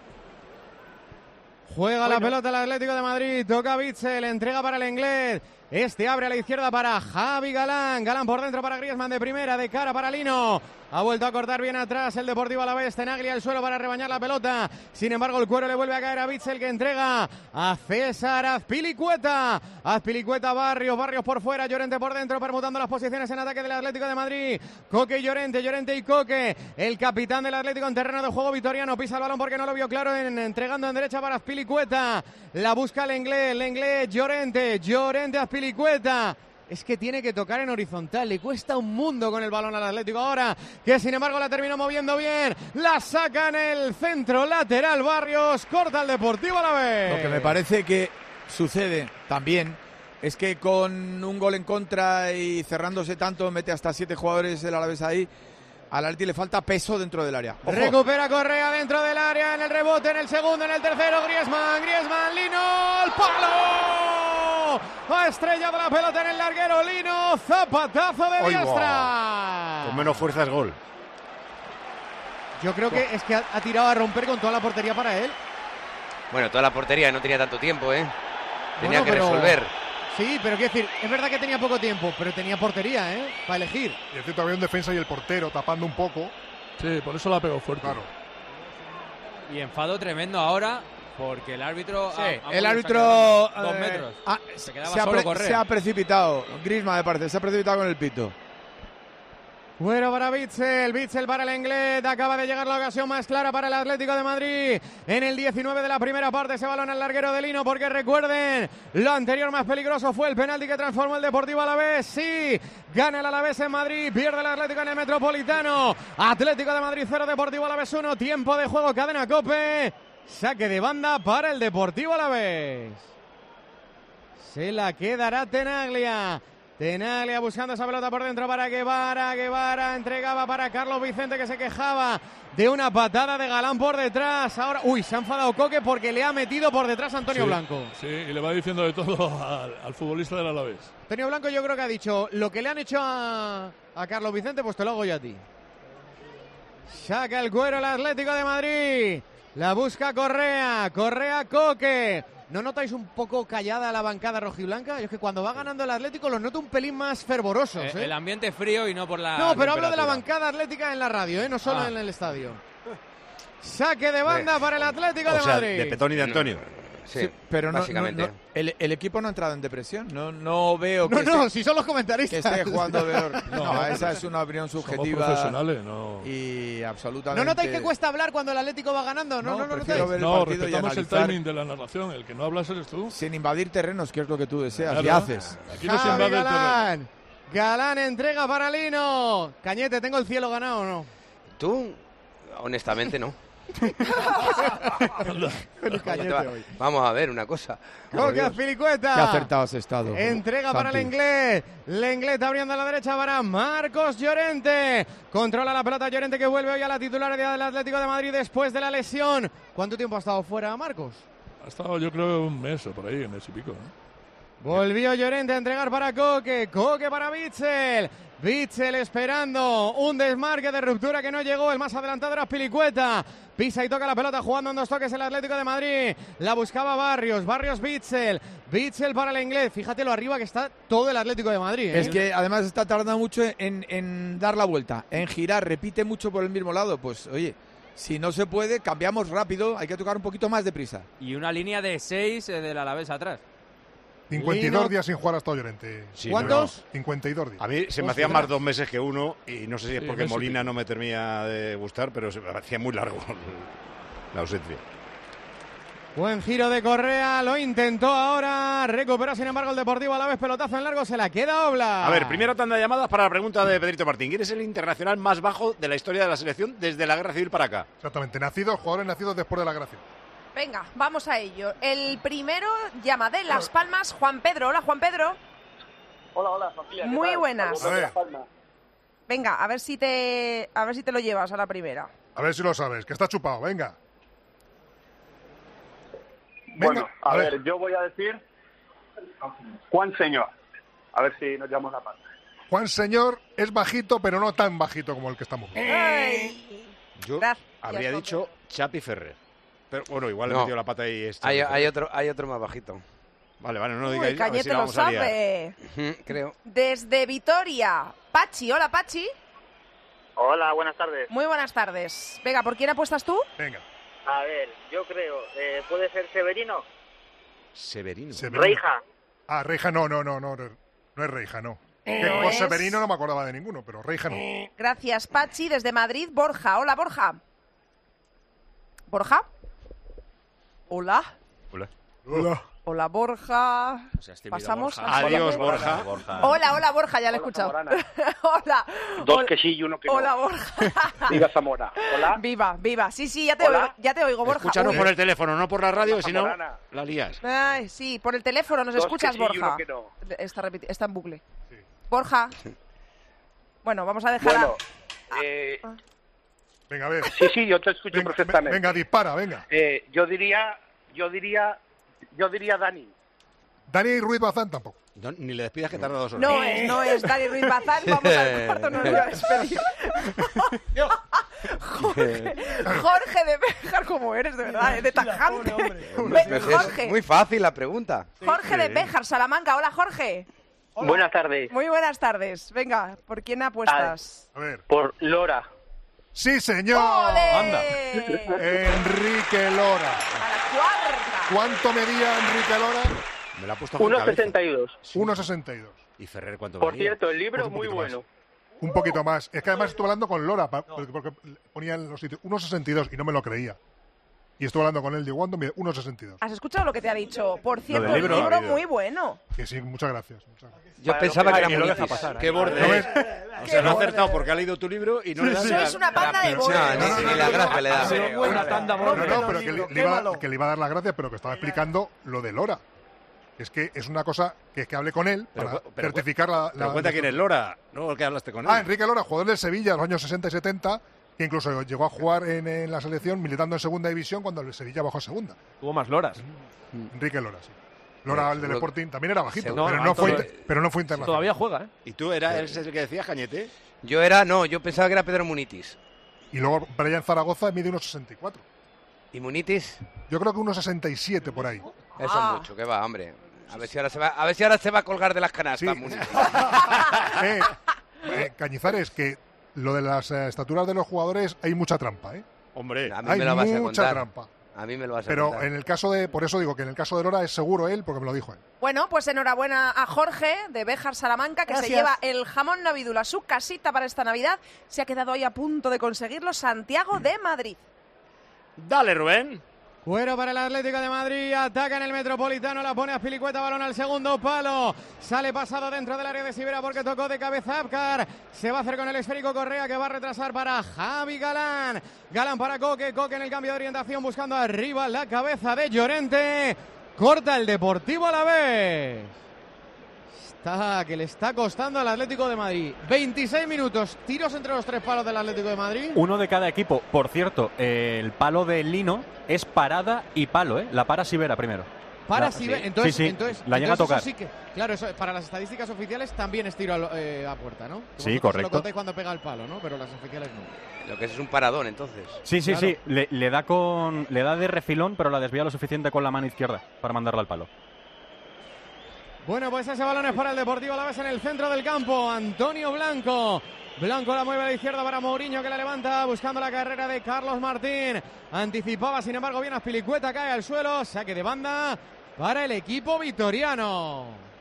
Juega la pelota el Atlético de Madrid, toca Bitzel, entrega para el inglés. Este abre a la izquierda para Javi Galán. Galán por dentro para Griezmann de primera, de cara para Lino. Ha vuelto a cortar bien atrás el Deportivo Alavés. Tenaglia al suelo para rebañar la pelota. Sin embargo, el cuero le vuelve a caer a Bitzel, que entrega a César Azpilicueta. Azpilicueta, Barrios, Barrios por fuera, Llorente por dentro, permutando las posiciones en ataque del Atlético de Madrid. Coque y Llorente, Llorente y Coque. El capitán del Atlético en terreno de juego vitoriano. Pisa el balón porque no lo vio claro, en, entregando en derecha para Azpilicueta. La busca el inglés, el inglés, Llorente, Llorente, Azpilicueta. Es que tiene que tocar en horizontal, le cuesta un mundo con el balón al Atlético ahora, que sin embargo la terminó moviendo bien, la saca en el centro lateral Barrios, corta el Deportivo Alavés. Lo que me parece que sucede también es que con un gol en contra y cerrándose tanto, mete hasta siete jugadores el Alavés ahí, al Atleti le falta peso dentro del área. Ojo. Recupera Correa dentro del área, en el rebote, en el segundo, en el tercero, Griezmann, Griezmann, Lino, al palo. Ha estrellado la pelota en el larguero, Lino, zapatazo de Oy, diestra. Con menos fuerza es gol. Yo creo que es que ha, ha tirado a romper con toda la portería para él. Bueno, toda la portería no tenía tanto tiempo, ¿eh? Tenía Bueno, que pero- resolver. Sí, pero quiero decir, es verdad que tenía poco tiempo, pero tenía portería, ¿eh? Para elegir. Y el cierto había un defensa y el portero tapando un poco. Sí, por eso la pegó fuerte. Claro. Y enfado tremendo ahora, porque el árbitro... Sí, ha- ha El podido árbitro sacar dos eh, metros. ah, Se quedaba se, ha solo pre- Correa. se ha precipitado. Griezmann, me parece, se ha precipitado con el pito. Bueno para Bitzel, Bitzel para el inglés, acaba de llegar la ocasión más clara para el Atlético de Madrid en el diecinueve de la primera parte, ese balón al larguero de Lino, porque recuerden, lo anterior más peligroso fue el penalti que transformó el Deportivo Alavés. Sí, gana el Alavés en Madrid, pierde el Atlético en el Metropolitano. Atlético de Madrid cero, Deportivo Alavés uno, tiempo de juego, cadena COPE, saque de banda para el Deportivo Alavés. Se la quedará Tenaglia. Tenaglia buscando esa pelota por dentro para Guevara. Guevara entregaba para Carlos Vicente, que se quejaba de una patada de Galán por detrás. Ahora, uy, se ha enfadado Coque porque le ha metido por detrás a Antonio Sí, Blanco. Sí, y le va diciendo de todo al, al futbolista del Alavés. Antonio Blanco yo creo que ha dicho, lo que le han hecho a, a Carlos Vicente, pues te lo hago yo a ti. Saca el cuero el Atlético de Madrid. La busca Correa. Correa Coque. ¿No notáis un poco callada la bancada rojiblanca? Yo es que cuando va ganando el Atlético los noto un pelín más fervorosos. Eh, ¿eh? El ambiente frío y no por la No, pero hablo de la temperatura. bancada atlética en la radio, ¿eh? No solo Ah. en el estadio. Saque de banda para el Atlético O de sea, Madrid. de Petón y de Antonio. Sí, Sí, pero no, básicamente. no- no- el, el equipo no ha entrado en depresión. No, no veo que, No, no, esté, si son los que comentaristas. esté jugando peor. No, No, esa es una opinión Somos subjetiva profesionales, no. y absolutamente. ¿No notáis que cuesta hablar cuando el Atlético va ganando? No, no, no, prefiero notáis. ver el No, partido y respetamos el analizar timing de la narración. El que no hablas eres tú. sin invadir terrenos, que es lo que tú deseas Claro. y haces. Aquí no se Javi invade el terreno. Galán. Galán entrega para Lino. Cañete, ¿tengo el cielo ganado o no? Tú, honestamente, no. Con Cañete Va- hoy. Vamos a ver una cosa. Coque Azpilicueta. Qué acertado has estado. Entrega para el Santi. inglés. Lenglet abriendo a la derecha para Marcos Llorente. Controla la pelota Llorente, que vuelve hoy a la titularidad del Atlético de Madrid después de la lesión. ¿Cuánto tiempo ha estado fuera Marcos? Ha estado, yo creo, un mes o por ahí, un mes y pico. ¿no? Volvió Llorente a entregar para Coque. Coque para Bitzel. Bitzel esperando un desmarque de ruptura que no llegó. El más adelantado era Azpilicueta. Pisa y toca la pelota jugando en dos toques el Atlético de Madrid. La buscaba Barrios. Barrios Bitzel. Bitzel para el inglés. Fíjate lo arriba que está todo el Atlético de Madrid. ¿eh? Es que además está tardando mucho en, en dar la vuelta, en girar, repite mucho por el mismo lado. Pues oye, si no se puede, cambiamos rápido, hay que tocar un poquito más deprisa. Y una línea de seis eh, del Alavés atrás. cincuenta y dos Lino- días sin jugar hasta Llorente. Sí, ¿Cuántos? cincuenta y dos días. A mí se me Hostia. hacían más dos meses que uno y no sé si es Sí, porque mes y Molina pico. no me termina de gustar, pero se me hacía muy largo la ausencia. Buen giro de Correa, lo intentó ahora, recuperó sin embargo el Deportivo a la vez, pelotazo en largo, se la queda Obla. A ver, primera tanda de llamadas para la pregunta de Pedrito Martín. ¿Quién es el internacional más bajo de la historia de la selección desde la Guerra Civil para acá? Exactamente, nacidos, jugadores nacidos después de la gracia. Venga, vamos a ello. El primero llama de Las Palmas, Juan Pedro. Hola, Juan Pedro. Hola, hola, Sofía. ¿qué Muy tal? buenas. Saludos de Las Palmas. Venga, a ver si te a ver si te lo llevas a la primera. A ver si lo sabes, que está chupado, venga. Venga, Bueno, a, a ver, ver. yo voy a decir Juan Señor. A ver si nos llevamos la palma. Juan Señor es bajito, pero no tan bajito como el que estamos viendo. Yo Gracias, habría Coque. dicho Chapi Ferrer. Pero bueno, igual le No. he metido la pata y esto. Hay, hay otro, hay otro más bajito. Vale, vale, no lo Uy, digáis. a ver Cañete si la lo vamos a liar. sabe. Ujú, creo. Desde Vitoria, Pachi. Hola, Pachi. Hola, buenas tardes. Muy buenas tardes. Venga, ¿por quién apuestas tú? Venga. A ver, yo creo, eh, ¿puede ser Severino? Severino. Severino. Reija. Ah, Reija no, no, no, no, no, no es Reija, no. Que No como es. Severino no me acordaba de ninguno, pero Reija no. Gracias, Pachi. Desde Madrid, Borja. Hola, Borja. ¿Borja? Hola. Hola. Hola. Hola, Borja. O sea, estoy mirando Pasamos. a Borja. Adiós, Borja. Borja. Hola, hola, Borja, ya lo he Hola, escuchado. Zamorana. Hola. Dos Hola. que sí y uno que Hola, no. Borja. Diga Zamora. Hola. Viva, viva. Sí, sí, ya te Hola. oigo, ya te oigo, Borja. Escúchanos Uy. por el teléfono, no por la radio, Hola, si no Zamorana. la lías. Ay, sí, por el teléfono nos Dos escuchas, que sí y Borja. uno que no. Está, repiti- está en bucle. Borja. Bueno, vamos a dejar Bueno, a... eh, Venga, a ver. sí, sí, yo te escucho Venga, perfectamente. venga, dispara, venga. Eh, yo diría, yo diría, yo diría Dani. Dani Ruiz Bazán tampoco. No, ni le despidas que tarda dos horas. No es, no es Dani Ruiz Bazán. Vamos al cuarto, no nos voy a despedir. Jorge, Jorge de Béjar, como eres, de verdad, eh, de tajante. Be- Es Jorge, muy fácil la pregunta. Jorge de Béjar, Salamanca. Hola, Jorge. Buenas tardes. Muy buenas tardes. Venga, ¿por quién apuestas? A ver. Por Lora. Sí, señor. ¡Ole! Enrique Lora. A la cuarta. ¿Cuánto medía Enrique Lora? Me la ha puesto con uno cabeza. sesenta y dos. uno sesenta y dos. ¿Y Ferrer cuánto Por medía? cierto, el libro Pues un muy poquito más. bueno. Un poquito más. Es que además estuve hablando con Lora, pa- porque, porque ponía en los sitios uno sesenta y dos y no me lo creía. Y estuve hablando con él, digo, ¿cuánto mide? uno sesenta y dos. ¿Has escuchado lo que te ha dicho? Por cierto, del el libro, libro lo ha leído. muy bueno. Que sí, muchas gracias. Muchas gracias. Yo Para pensaba lo que que- era que lo Munitis. deja pasar, ¿eh? Qué borde. ¿No ¿eh? ves? O sea, no ha acertado porque ha leído tu libro y no le das ni Sois la- una panda de No, bolos. ni, ni la gracia le da. Pero buena tanda, No, Borja. no, pero que le, le iba, que le iba a dar las gracias, pero que estaba explicando lo de Lora. Es que es una cosa que es que hablé con él Pero para cu- pero cu- certificar la, Pero la- cuenta quién es Lora, ¿no? El que hablaste con él. Ah, Enrique Lora, jugador del Sevilla en los años sesenta y setenta, que incluso llegó a jugar en, en la selección militando en segunda división cuando el Sevilla bajó a segunda. Tuvo más loras. Enrique Lora, sí. Lora, el del seguro- Sporting, también era bajito, seguro- pero, no, no fue, Antonio- inter- pero no fue internacional. Todavía juega, ¿eh? ¿Y tú era ese el que decías, Cañete? Yo era, no, yo pensaba que era Pedro Munitis. Y luego Brian Zaragoza mide uno sesenta y cuatro. ¿Y Munitis? Yo creo que uno sesenta y siete por ahí. Eso Ah. es mucho, que va, hombre. A ver si ahora se va, a ver si ahora se va a colgar de las canastas, Sí. Munitis. Eh, eh, Cañizares, que lo de las eh, estaturas de los jugadores hay mucha trampa, ¿eh? Hombre, A mí Hay me lo vas a mucha contar. trampa. A mí me lo vas a Pero contar. en el caso de, por eso digo que en el caso de Lora es seguro él, porque me lo dijo él. Bueno, pues enhorabuena a Jorge de Béjar Salamanca, que Gracias. se lleva el jamón navidul a su casita para esta Navidad. Se ha quedado ahí a punto de conseguirlo Santiago de Madrid. Dale, Rubén. Cuero para el Atlético de Madrid, ataca en el Metropolitano, la pone a Pilicueta, balón al segundo palo, sale pasado dentro del área de Sibera porque tocó de cabeza Abkar, se va a hacer con el esférico Correa que va a retrasar para Javi Galán, Galán para Coque, Coque en el cambio de orientación buscando arriba la cabeza de Llorente, corta el Deportivo Alavés. Está, que le está costando al Atlético de Madrid. veintiséis minutos, tiros entre los tres palos del Atlético de Madrid. Uno de cada equipo. Por cierto, eh, el palo de Lino es parada y palo, ¿eh? La para Sibera primero. Para La- Sibera, sí. entonces, sí, sí, entonces, la llega a entonces tocar. eso sí que, claro, eso para las estadísticas oficiales también es tiro a, lo- eh, a puerta, ¿no? Que Sí, vosotros correcto. Lo contáis cuando pega el palo, ¿no? Pero las oficiales no. Lo que es es un paradón, entonces. Sí, sí, Claro. sí. Le, le da con, le da de refilón, pero la desvía lo suficiente con la mano izquierda para mandarla al palo. Bueno, pues ese balón es para el Deportivo Alavés en el centro del campo. Antonio Blanco. Blanco la mueve a la izquierda para Mourinho que la levanta buscando la carrera de Carlos Martín. Anticipaba, sin embargo, bien Azpilicueta, cae al suelo. Saque de banda para el equipo vitoriano.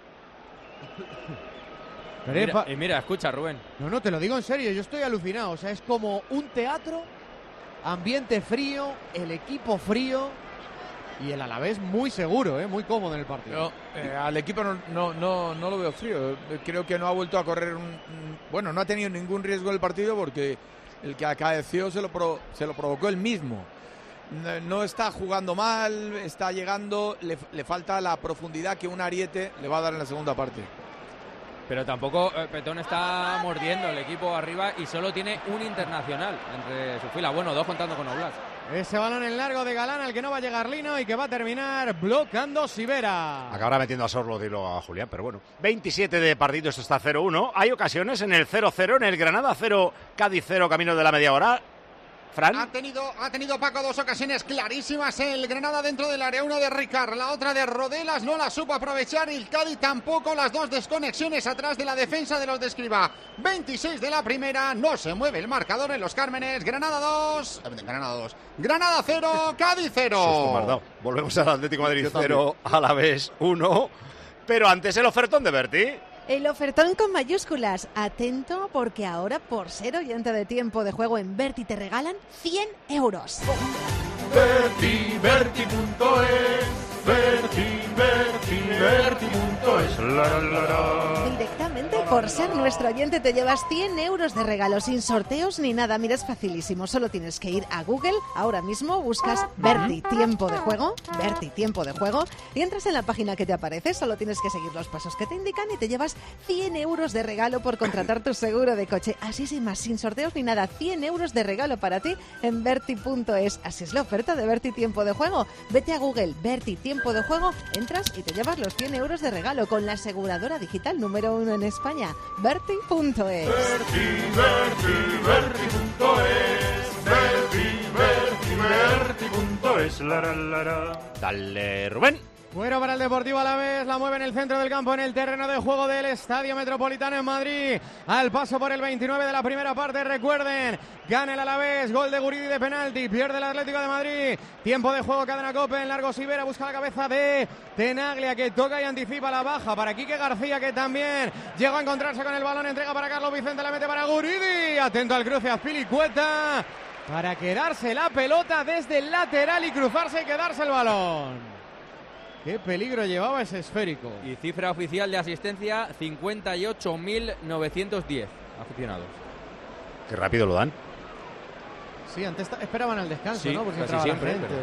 Mira, y mira, escucha, Rubén. No, no, te lo digo en serio, yo estoy alucinado. O sea, es como un teatro, ambiente frío, el equipo frío y el Alavés muy seguro, ¿eh? Muy cómodo en el partido. Yo, eh, al equipo no, no, no, no lo veo frío. Creo que no ha vuelto a correr un, un- bueno, no ha tenido ningún riesgo el partido porque el que acaeció se lo, pro- se lo provocó él mismo. No, no está jugando mal, está llegando, le, le falta la profundidad que un Ariete le va a dar en la segunda parte. Pero tampoco eh, Petón está mordiendo el equipo arriba y solo tiene un internacional entre su fila. Bueno, dos contando con Oblak. Ese balón en largo de Galán al que no va a llegar Lino y que va a terminar bloqueando Sibera. Acabará metiendo a Sorlo y luego a Julián, pero bueno. veintisiete de partido, esto está cero uno. Hay ocasiones en el cero cero, en el Granada cero, Cádiz cero, camino de la media hora. Fran. Ha tenido, ha tenido Paco dos ocasiones clarísimas el Granada dentro del área, una de Ricard, la otra de Rodelas, no la supo aprovechar y el Cádiz tampoco, las dos desconexiones atrás de la defensa de los de Escribá. veintiséis de la primera, no se mueve el marcador en los Cármenes, Granada dos, eh, Granada dos, Granada cero, Cádiz cero. Susto me has dado. Volvemos al Atlético de Madrid Yo también. cero, Alavés uno. Pero antes el ofertón de Berti. El ofertón con mayúsculas. Atento porque ahora por ser oyente de tiempo de juego en Berti te regalan cien euros. Berti, Berti punto es, Berti, Berti, Berti punto es. La, la, la, la. Directamente por ser nuestro oyente te llevas cien euros de regalo sin sorteos ni nada. Mira, es facilísimo. Solo tienes que ir a Google. Ahora mismo buscas Berti Tiempo de Juego, Berti Tiempo de Juego y entras en la página que te aparece. Solo tienes que seguir los pasos que te indican y te llevas cien euros de regalo por contratar tu seguro de coche. Así sin más, sin sorteos ni nada. cien euros de regalo para ti en Berti punto es. Así es la oferta de Berti Tiempo de Juego. Vete a Google, Berti Tiempo de Juego, entras y te llevas los cien euros de regalo con la aseguradora digital número uno en España, Berti punto es. Berti, Berti, Berti punto es, Berti, Berti, Berti punto es. La, la, la, la. Dale, Rubén. Bueno para el Deportivo Alavés, la mueve en el centro del campo, en el terreno de juego del Estadio Metropolitano en Madrid. Al paso por el veintinueve de la primera parte, recuerden, gana el Alavés, gol de Guridi de penalti, pierde el Atlético de Madrid. Tiempo de juego, cadena Cope, en largo Sibera, busca la cabeza de Tenaglia, que toca y anticipa la baja para Quique García, que también llega a encontrarse con el balón, entrega para Carlos Vicente, la mete para Guridi, atento al cruce Azpilicueta, para quedarse la pelota desde el lateral y cruzarse y quedarse el balón. Qué peligro llevaba ese esférico. Y cifra oficial de asistencia, cincuenta y ocho mil novecientos diez aficionados. Qué rápido lo dan. Sí, antes esperaban al descanso, Sí, ¿no? Por si casi entraba la siempre, gente.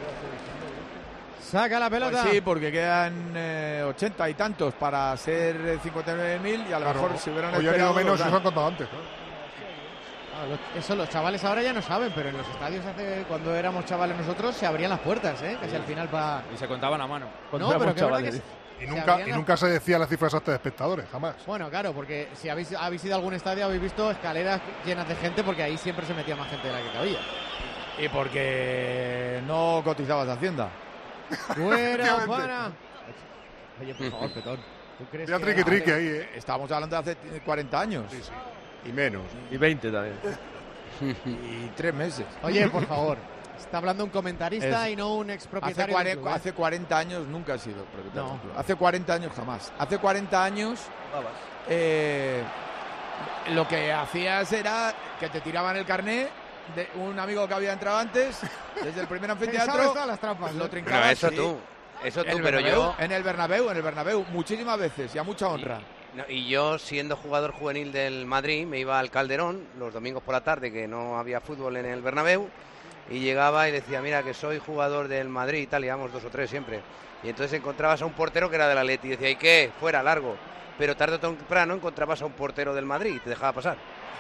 pero- Saca la pelota. Pues sí, porque quedan eh, ochenta y tantos para ser cincuenta y nueve mil y a lo Claro, mejor si hubieran hoy han ido esperado menos los y dan. se han contado antes. ¿no? Ah, los- eso los chavales ahora ya no saben, pero en los estadios hace cuando éramos chavales nosotros se abrían las puertas, ¿eh? Casi al final para... Y se contaban a mano. No, pero que es verdad que se- Y se nunca, abrían y las- nunca se decía la cifra exacta de espectadores, jamás. Bueno, claro, porque si habéis, habéis ido a algún estadio habéis visto escaleras llenas de gente porque ahí siempre se metía más gente de la que cabía. Y porque no cotizabas a Hacienda. Fuera, Efectivamente. para... Oye, por favor, Petón. ¿Tú crees Ya que- triqui triqui ahí, ¿eh? Estábamos hablando de hace cuarenta años. Sí, sí. Y menos. Y veinte también. Y tres meses. Oye, por favor. Está hablando un comentarista Es- y no un Hace, expropietario. cuare- del club, ¿eh? hace cuarenta años nunca ha sido propietario No. del club. Hace cuarenta años jamás. Hace cuarenta años eh, lo que hacías era que te tiraban el carné de un amigo que había entrado antes, desde el primer Sabes anfiteatro, todas las trampas, lo ¿eh? trincabas. Pero eso sí. tú, eso tú, En el pero Bernabéu, yo... En el Bernabéu, en el Bernabéu, muchísimas veces y a mucha honra. No, y yo, siendo jugador juvenil del Madrid, me iba al Calderón los domingos por la tarde, que no había fútbol en el Bernabéu, y llegaba y decía, mira, que soy jugador del Madrid y tal, y íbamos dos o tres siempre. Y entonces encontrabas a un portero que era del Atleti y decía, ¿y qué? Fuera, largo. Pero tarde o temprano encontrabas a un portero del Madrid y te dejaba pasar.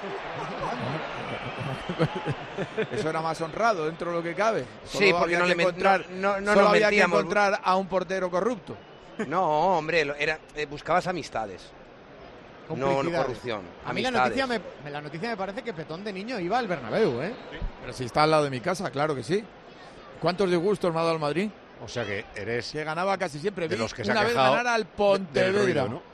Eso era más honrado dentro de lo que cabe. Sí, Solo porque había no que le men- encontrar, no- no- no solo nos había que mentíamos. encontrar a un portero corrupto. No, hombre, lo- era, eh, buscabas amistades. No, no Complicidades. corrupción. A mí la amistades. noticia, me, la noticia me parece que Petón de niño iba al Bernabéu, ¿eh? Pero si está al lado de mi casa, claro que sí. ¿Cuántos disgustos me ha dado el Madrid? O sea que eres Que ganaba casi siempre. de Vi los que se una ha vez quejado ganar al del Pontevedra. ruido, ¿no?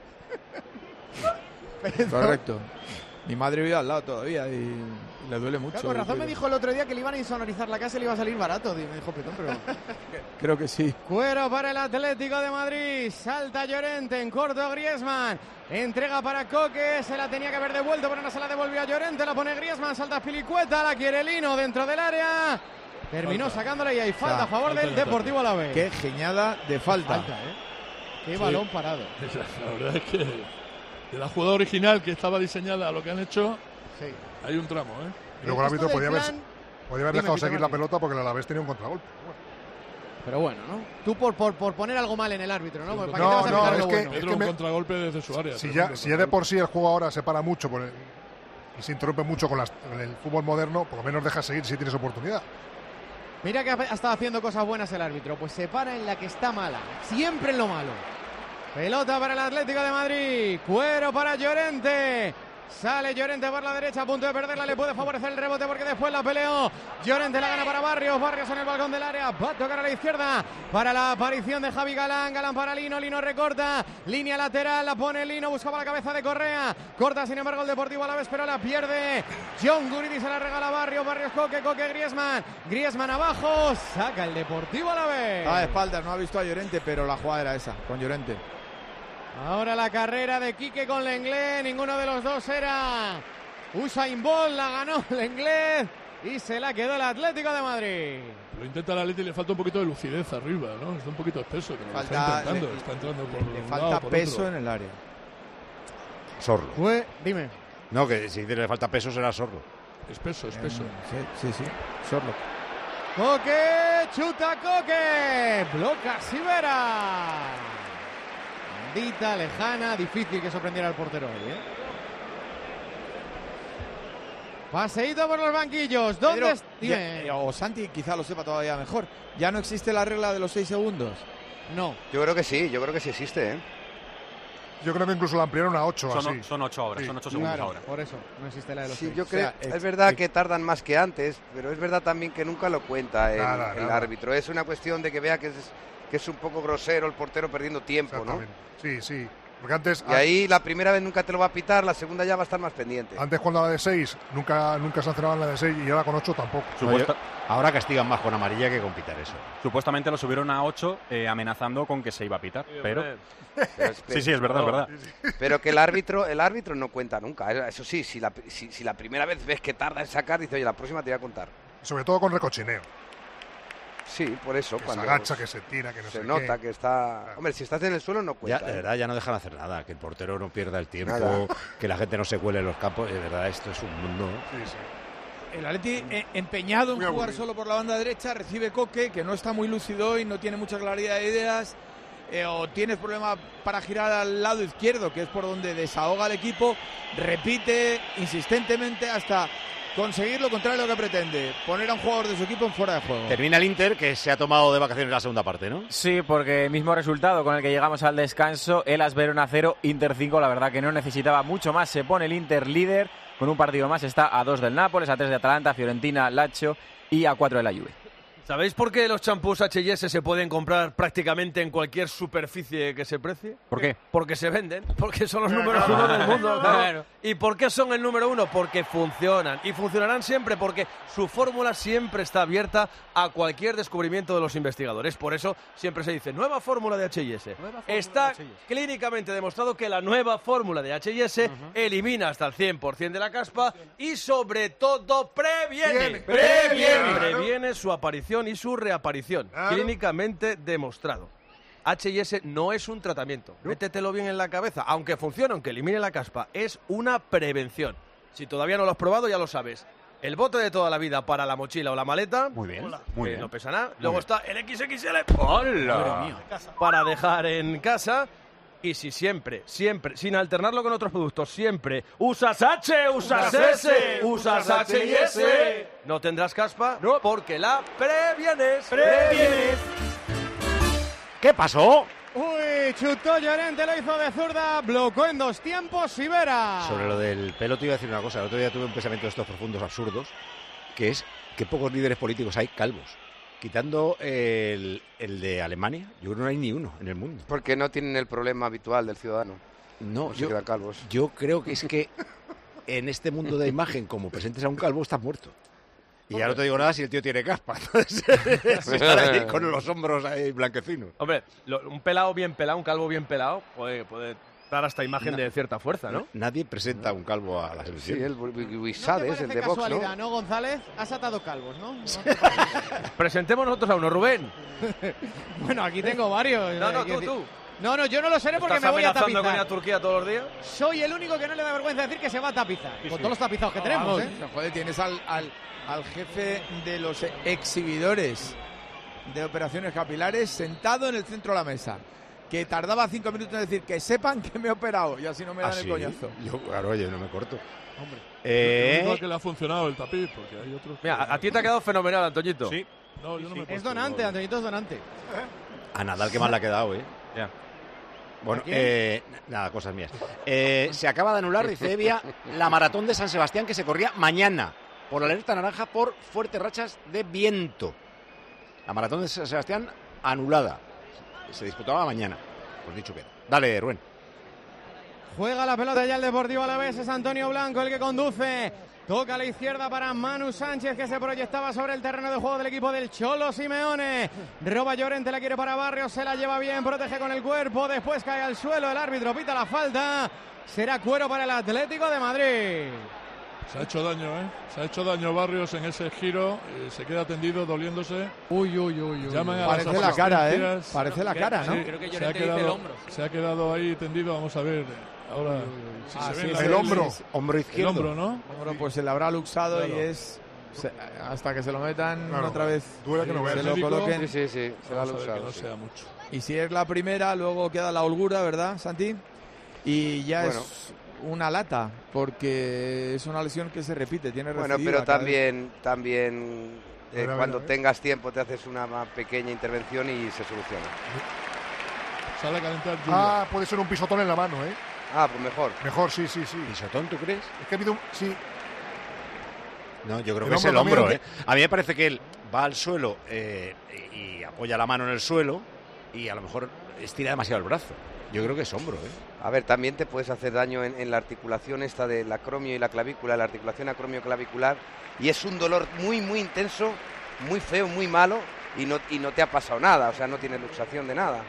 Correcto. Mi madre vive al lado todavía y, y le duele mucho. Claro, con el razón me ruido. dijo el otro día que le iban a insonorizar la casa y le iba a salir barato. Me dijo Petón, pero... Creo que sí. Cuero para el Atlético de Madrid. Salta Llorente, en corto Griezmann. Entrega para Coque. Se la tenía que haber devuelto, pero no se la devolvió a Llorente. La pone Griezmann. Salta Pilicueta. La quiere Lino dentro del área. Terminó Falta. sacándola y hay falta O sea, a favor falta del en ataque. Deportivo Alavés. Qué geniada de falta. Falta, ¿eh? Qué Sí. balón parado. La verdad es que de la jugada original que estaba diseñada a lo que han hecho, Sí. hay un tramo, ¿eh? Y luego el árbitro podía haber, podía haber Dime, dejado Peter seguir la Martín. pelota porque el Alavés tenía un contragolpe. Pero bueno, ¿no? Tú por, por, por poner algo mal en el árbitro, ¿no? ¿Para qué te No, vas a no, fijar en es lo que- bueno? es Pedro, que un me- contragolpe desde su área. Si ya, tremendo, si ya de por sí el juego ahora se para mucho por el- y se interrumpe mucho con las- con el fútbol moderno, por lo menos deja seguir si tienes oportunidad. Mira que ha ha estado haciendo cosas buenas el árbitro. Pues se para en la que está mala. Siempre en lo malo. Pelota para el Atlético de Madrid. Cuero para Llorente. Sale Llorente por la derecha, a punto de perderla, le puede favorecer el rebote porque después la peleó. Llorente la gana para Barrios, Barrios en el balcón del área, va a tocar a la izquierda para la aparición de Javi Galán, Galán para Lino, Lino recorta, línea lateral, la pone Lino, buscaba la cabeza de Correa, corta sin embargo el Deportivo Alavés, pero la pierde. John Guridi se la regala a Barrios, Barrios Coque, Coque Griezmann, Griezmann abajo, saca el Deportivo Alavés. Estaba de espaldas, no ha visto a Llorente, pero la jugada era esa, con Llorente. Ahora la carrera de Quique con Lenglet, ninguno de los dos era Usain Bolt, la ganó Lenglet y se la quedó el Atlético de Madrid. Lo intenta el Atleti y le falta un poquito de lucidez arriba, ¿no? Está un poquito espeso, pero lo Falta- está intentando, le- está entrando por Le un falta lado, por peso otro. en el área. Sorlo. Fue, dime. No, que si le falta peso será Sorlo. Espeso, espeso. Sí, sí, sí. Sorlo. Coque, chuta Coque, bloca Sivera. Bandita, lejana, difícil que sorprendiera al portero hoy, ¿eh? Paseíto por los banquillos, ¿dónde Pedro, es- dime. ya- o Santi quizá lo sepa todavía mejor. Ya no existe la regla de los seis segundos. No. Yo creo que sí, yo creo que sí existe, ¿eh? Yo creo que incluso la ampliaron a ocho Son, así. o- son ocho ahora, Sí. son ocho segundos Claro, ahora. por eso no existe la de los Sí, seis. yo O creo, sea, es ex- verdad ex- que tardan más que antes, pero es verdad también que nunca lo cuenta el, Nada, el nada. árbitro. Es una cuestión de que vea que es, que es un poco grosero el portero perdiendo tiempo, ¿no? Exactamente. Sí, sí. Porque antes, Y ahí la primera vez nunca te lo va a pitar, la segunda ya va a estar más pendiente. antes cuando la de seis nunca, nunca sancionaban la de seis y ahora con ocho tampoco. Supuesta- Ahora castigan más con amarilla que con pitar eso. Supuestamente lo subieron a ocho eh, amenazando con que se iba a pitar, pero... Pero es- Sí, sí, es verdad, es verdad. Pero que el árbitro, el árbitro no cuenta nunca. Eso sí, si la, si, si la primera vez ves que tarda en sacar, dice, oye, la próxima te voy a contar. Sobre todo con recochineo. Sí, por eso. Que cuando se agacha, que se tira, que no se sé nota qué. que está... Hombre, si estás en el suelo no Ya, cuenta. de ¿eh? verdad, ya no dejan hacer nada. Que el portero no pierda el tiempo, Nada. que la gente no se cuele en los campos. De verdad, esto es un mundo. Sí, sí. El Atleti eh, empeñado en Muy jugar aburrido. solo por la banda derecha, recibe Coque, que no está muy lúcido y no tiene mucha claridad de ideas. eh, o tienes problema para girar al lado izquierdo, que es por donde desahoga el equipo, repite insistentemente hasta conseguir lo contrario de lo que pretende, poner a un jugador de su equipo en fuera de juego. Termina el Inter, que se ha tomado de vacaciones la segunda parte, ¿no? Sí, porque mismo resultado con el que llegamos al descanso, Elas Verona cero, Inter cinco, la verdad que no necesitaba mucho más, se pone el Inter líder, con un partido más está a dos del Nápoles, a tres de Atalanta, Fiorentina, Lazio y a cuatro de la Juve. ¿Sabéis por qué los champús H y S se pueden comprar prácticamente en cualquier superficie que se precie? ¿Por qué? Porque se venden, porque son los números uno del mundo. Claro. Claro. ¿Y por qué son el número uno? Porque funcionan. Y funcionarán siempre porque su fórmula siempre está abierta a cualquier descubrimiento de los investigadores. Por eso siempre se dice nueva fórmula de H y S. Está H y S. clínicamente demostrado que la nueva fórmula de H y S uh-huh. elimina hasta el cien por ciento de la caspa y sobre todo previene. Previene. Previene. Previene su aparición y su reaparición, claro. Clínicamente demostrado. H y S no es un tratamiento, ¿no? Métetelo bien en la cabeza, aunque funcione, aunque elimine la caspa, es una prevención. Si todavía no lo has probado, ya lo sabes. El bote de toda la vida para la mochila o la maleta. Muy bien, Hola, muy que bien. No pesa nada. Muy Luego bien. está el equis equis ele. ¡Hola! Para dejar en casa. Y si siempre, siempre, sin alternarlo con otros productos, siempre usas H, usas S, usas H y S, no tendrás caspa, no, porque la previenes. Previenes. ¿Qué pasó? Uy, chutó Llorente, lo hizo de zurda, bloqueó en dos tiempos y Vera. Sobre lo del pelo te iba a decir una cosa. El otro día tuve un pensamiento de estos profundos absurdos, que es que pocos líderes políticos hay calvos. Quitando el, el de Alemania, yo creo que no hay ni uno en el mundo. Porque no tienen el problema habitual del ciudadano. No, Se yo, quedan calvos. yo creo que es que en este mundo de imagen, como presentes a un calvo, estás muerto. Y ya no te digo nada si el tío tiene caspa. Entonces, estar ahí con los hombros ahí blanquecinos. Hombre, lo- un pelado bien pelado, un calvo bien pelado, puede, puede dar hasta imagen Na- de cierta fuerza, ¿no? Nadie presenta a un calvo a la Sí, selección. el ¿No te Buisades, el parece de Vox, casualidad, ¿no? no, González? Has atado calvos, ¿no? ¿No? Presentemos nosotros a uno, Rubén. Bueno, aquí tengo varios. No, no, eh, tú, que- tú. No, no, yo no lo seré porque ¿Estás me voy a amenazando con ir a tapizar. Turquía todos los días? Soy el único que no le da vergüenza decir que se va a tapizar. Con todos los tapizados que tenemos, Vamos, ¿eh? Joder, tienes al, al, al jefe de los exhibidores de operaciones capilares sentado en el centro de la mesa, que tardaba cinco minutos en decir que sepan que me he operado y así no me dan ¿Ah, el sí? coñazo. Yo, claro, oye, no me corto. Hombre. Eh, Igual que le ha funcionado el tapiz, porque hay otros. Mira, a, a ti te ha quedado fenomenal, Antoñito. Sí. No, yo no me he Es puesto donante, igual. Antoñito es donante. a Nadal, que mal le ha quedado, ¿eh? Ya. Bueno, ¿A quién? eh, nada, cosas mías. Eh, se acaba de anular, dice Evia, la maratón de San Sebastián que se corría mañana por alerta naranja por fuertes rachas de viento. La maratón de San Sebastián anulada. Se disputaba mañana. Pues dicho queda. Dale, Rubén. Juega la pelota ya el Deportivo Alavés, es Antonio Blanco el que conduce. Toca a la izquierda para Manu Sánchez, que se proyectaba sobre el terreno de juego del equipo del Cholo Simeone. Roba Llorente, la quiere para Barrios, se la lleva bien, protege con el cuerpo, después cae al suelo, el árbitro pita la falta. Será cuero para el Atlético de Madrid. Se ha hecho daño, ¿eh? Se ha hecho daño Barrios en ese giro. Eh, se queda tendido, doliéndose. Uy, uy, uy, uy. Llaman a Parece las la cara, ¿eh? asistencias. Parece la cara, ¿no? Sí, Creo que se ha Llorente dice el quedado, hombro. se ha quedado ahí tendido. Vamos a ver. Ahora, si Ah, se sí, ve es la- el hombro. Hombro El izquierdo. hombro, ¿no? Bueno, pues se le habrá luxado Claro. y es se- hasta que se lo metan Claro. otra vez. Duele que no se veas. lo Médico. coloquen. Sí, sí, sí, se la ha Vamos a ver que usado. no sí. sea mucho. Y si es la primera, luego queda la holgura, ¿verdad, Santi? Y ya Bueno. es una lata, porque es una lesión que se repite, tiene Bueno, recidiva pero cada vez. también, también eh, Mira, cuando mira, eh. tengas tiempo te haces una ma- pequeña intervención y se soluciona. Sale a calentar Julia. Ah, puede ser un pisotón en la mano, ¿eh? Ah, pues mejor. Mejor, sí, sí, sí. ¿Pisotón, tú crees? Es que ha habido un... Sí, No, yo creo El que es hombro el hombro, también. ¿eh? A mí me parece que él va al suelo eh, y apoya la mano en el suelo y a lo mejor estira demasiado el brazo. Yo creo que es hombro, ¿eh? A ver, también te puedes hacer daño en, en la articulación esta del acromio y la clavícula, la articulación acromio-clavicular, y es un dolor muy, muy intenso, muy feo, muy malo, y no, y no te ha pasado nada, o sea, no tienes luxación de nada.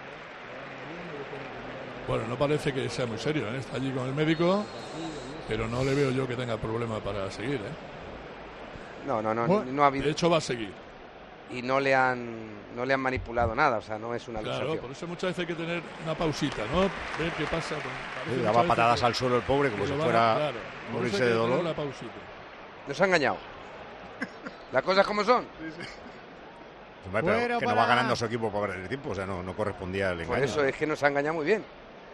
Bueno, no parece que sea muy serio, ¿eh? Está allí con el médico, pero no le veo yo que tenga problema para seguir, ¿eh? No, no, no, Bueno, no ha habido... De hecho, va a seguir. Y no le han no le han manipulado nada, o sea, no es una Claro, luxación. por eso muchas veces hay que tener una pausita, ¿no? Ver qué pasa. con- parece Sí, muchas daba veces patadas que- al suelo el pobre como que si lo van a- fuera claro, a por eso morirse hay que de tener dolor. una pausita. Nos ha engañado. Las cosas como son. Hombre, pero Fuera que no para- va ganando su equipo para perder el tiempo, o sea, no, no correspondía al engaño. Por eso es que nos ha engañado muy bien.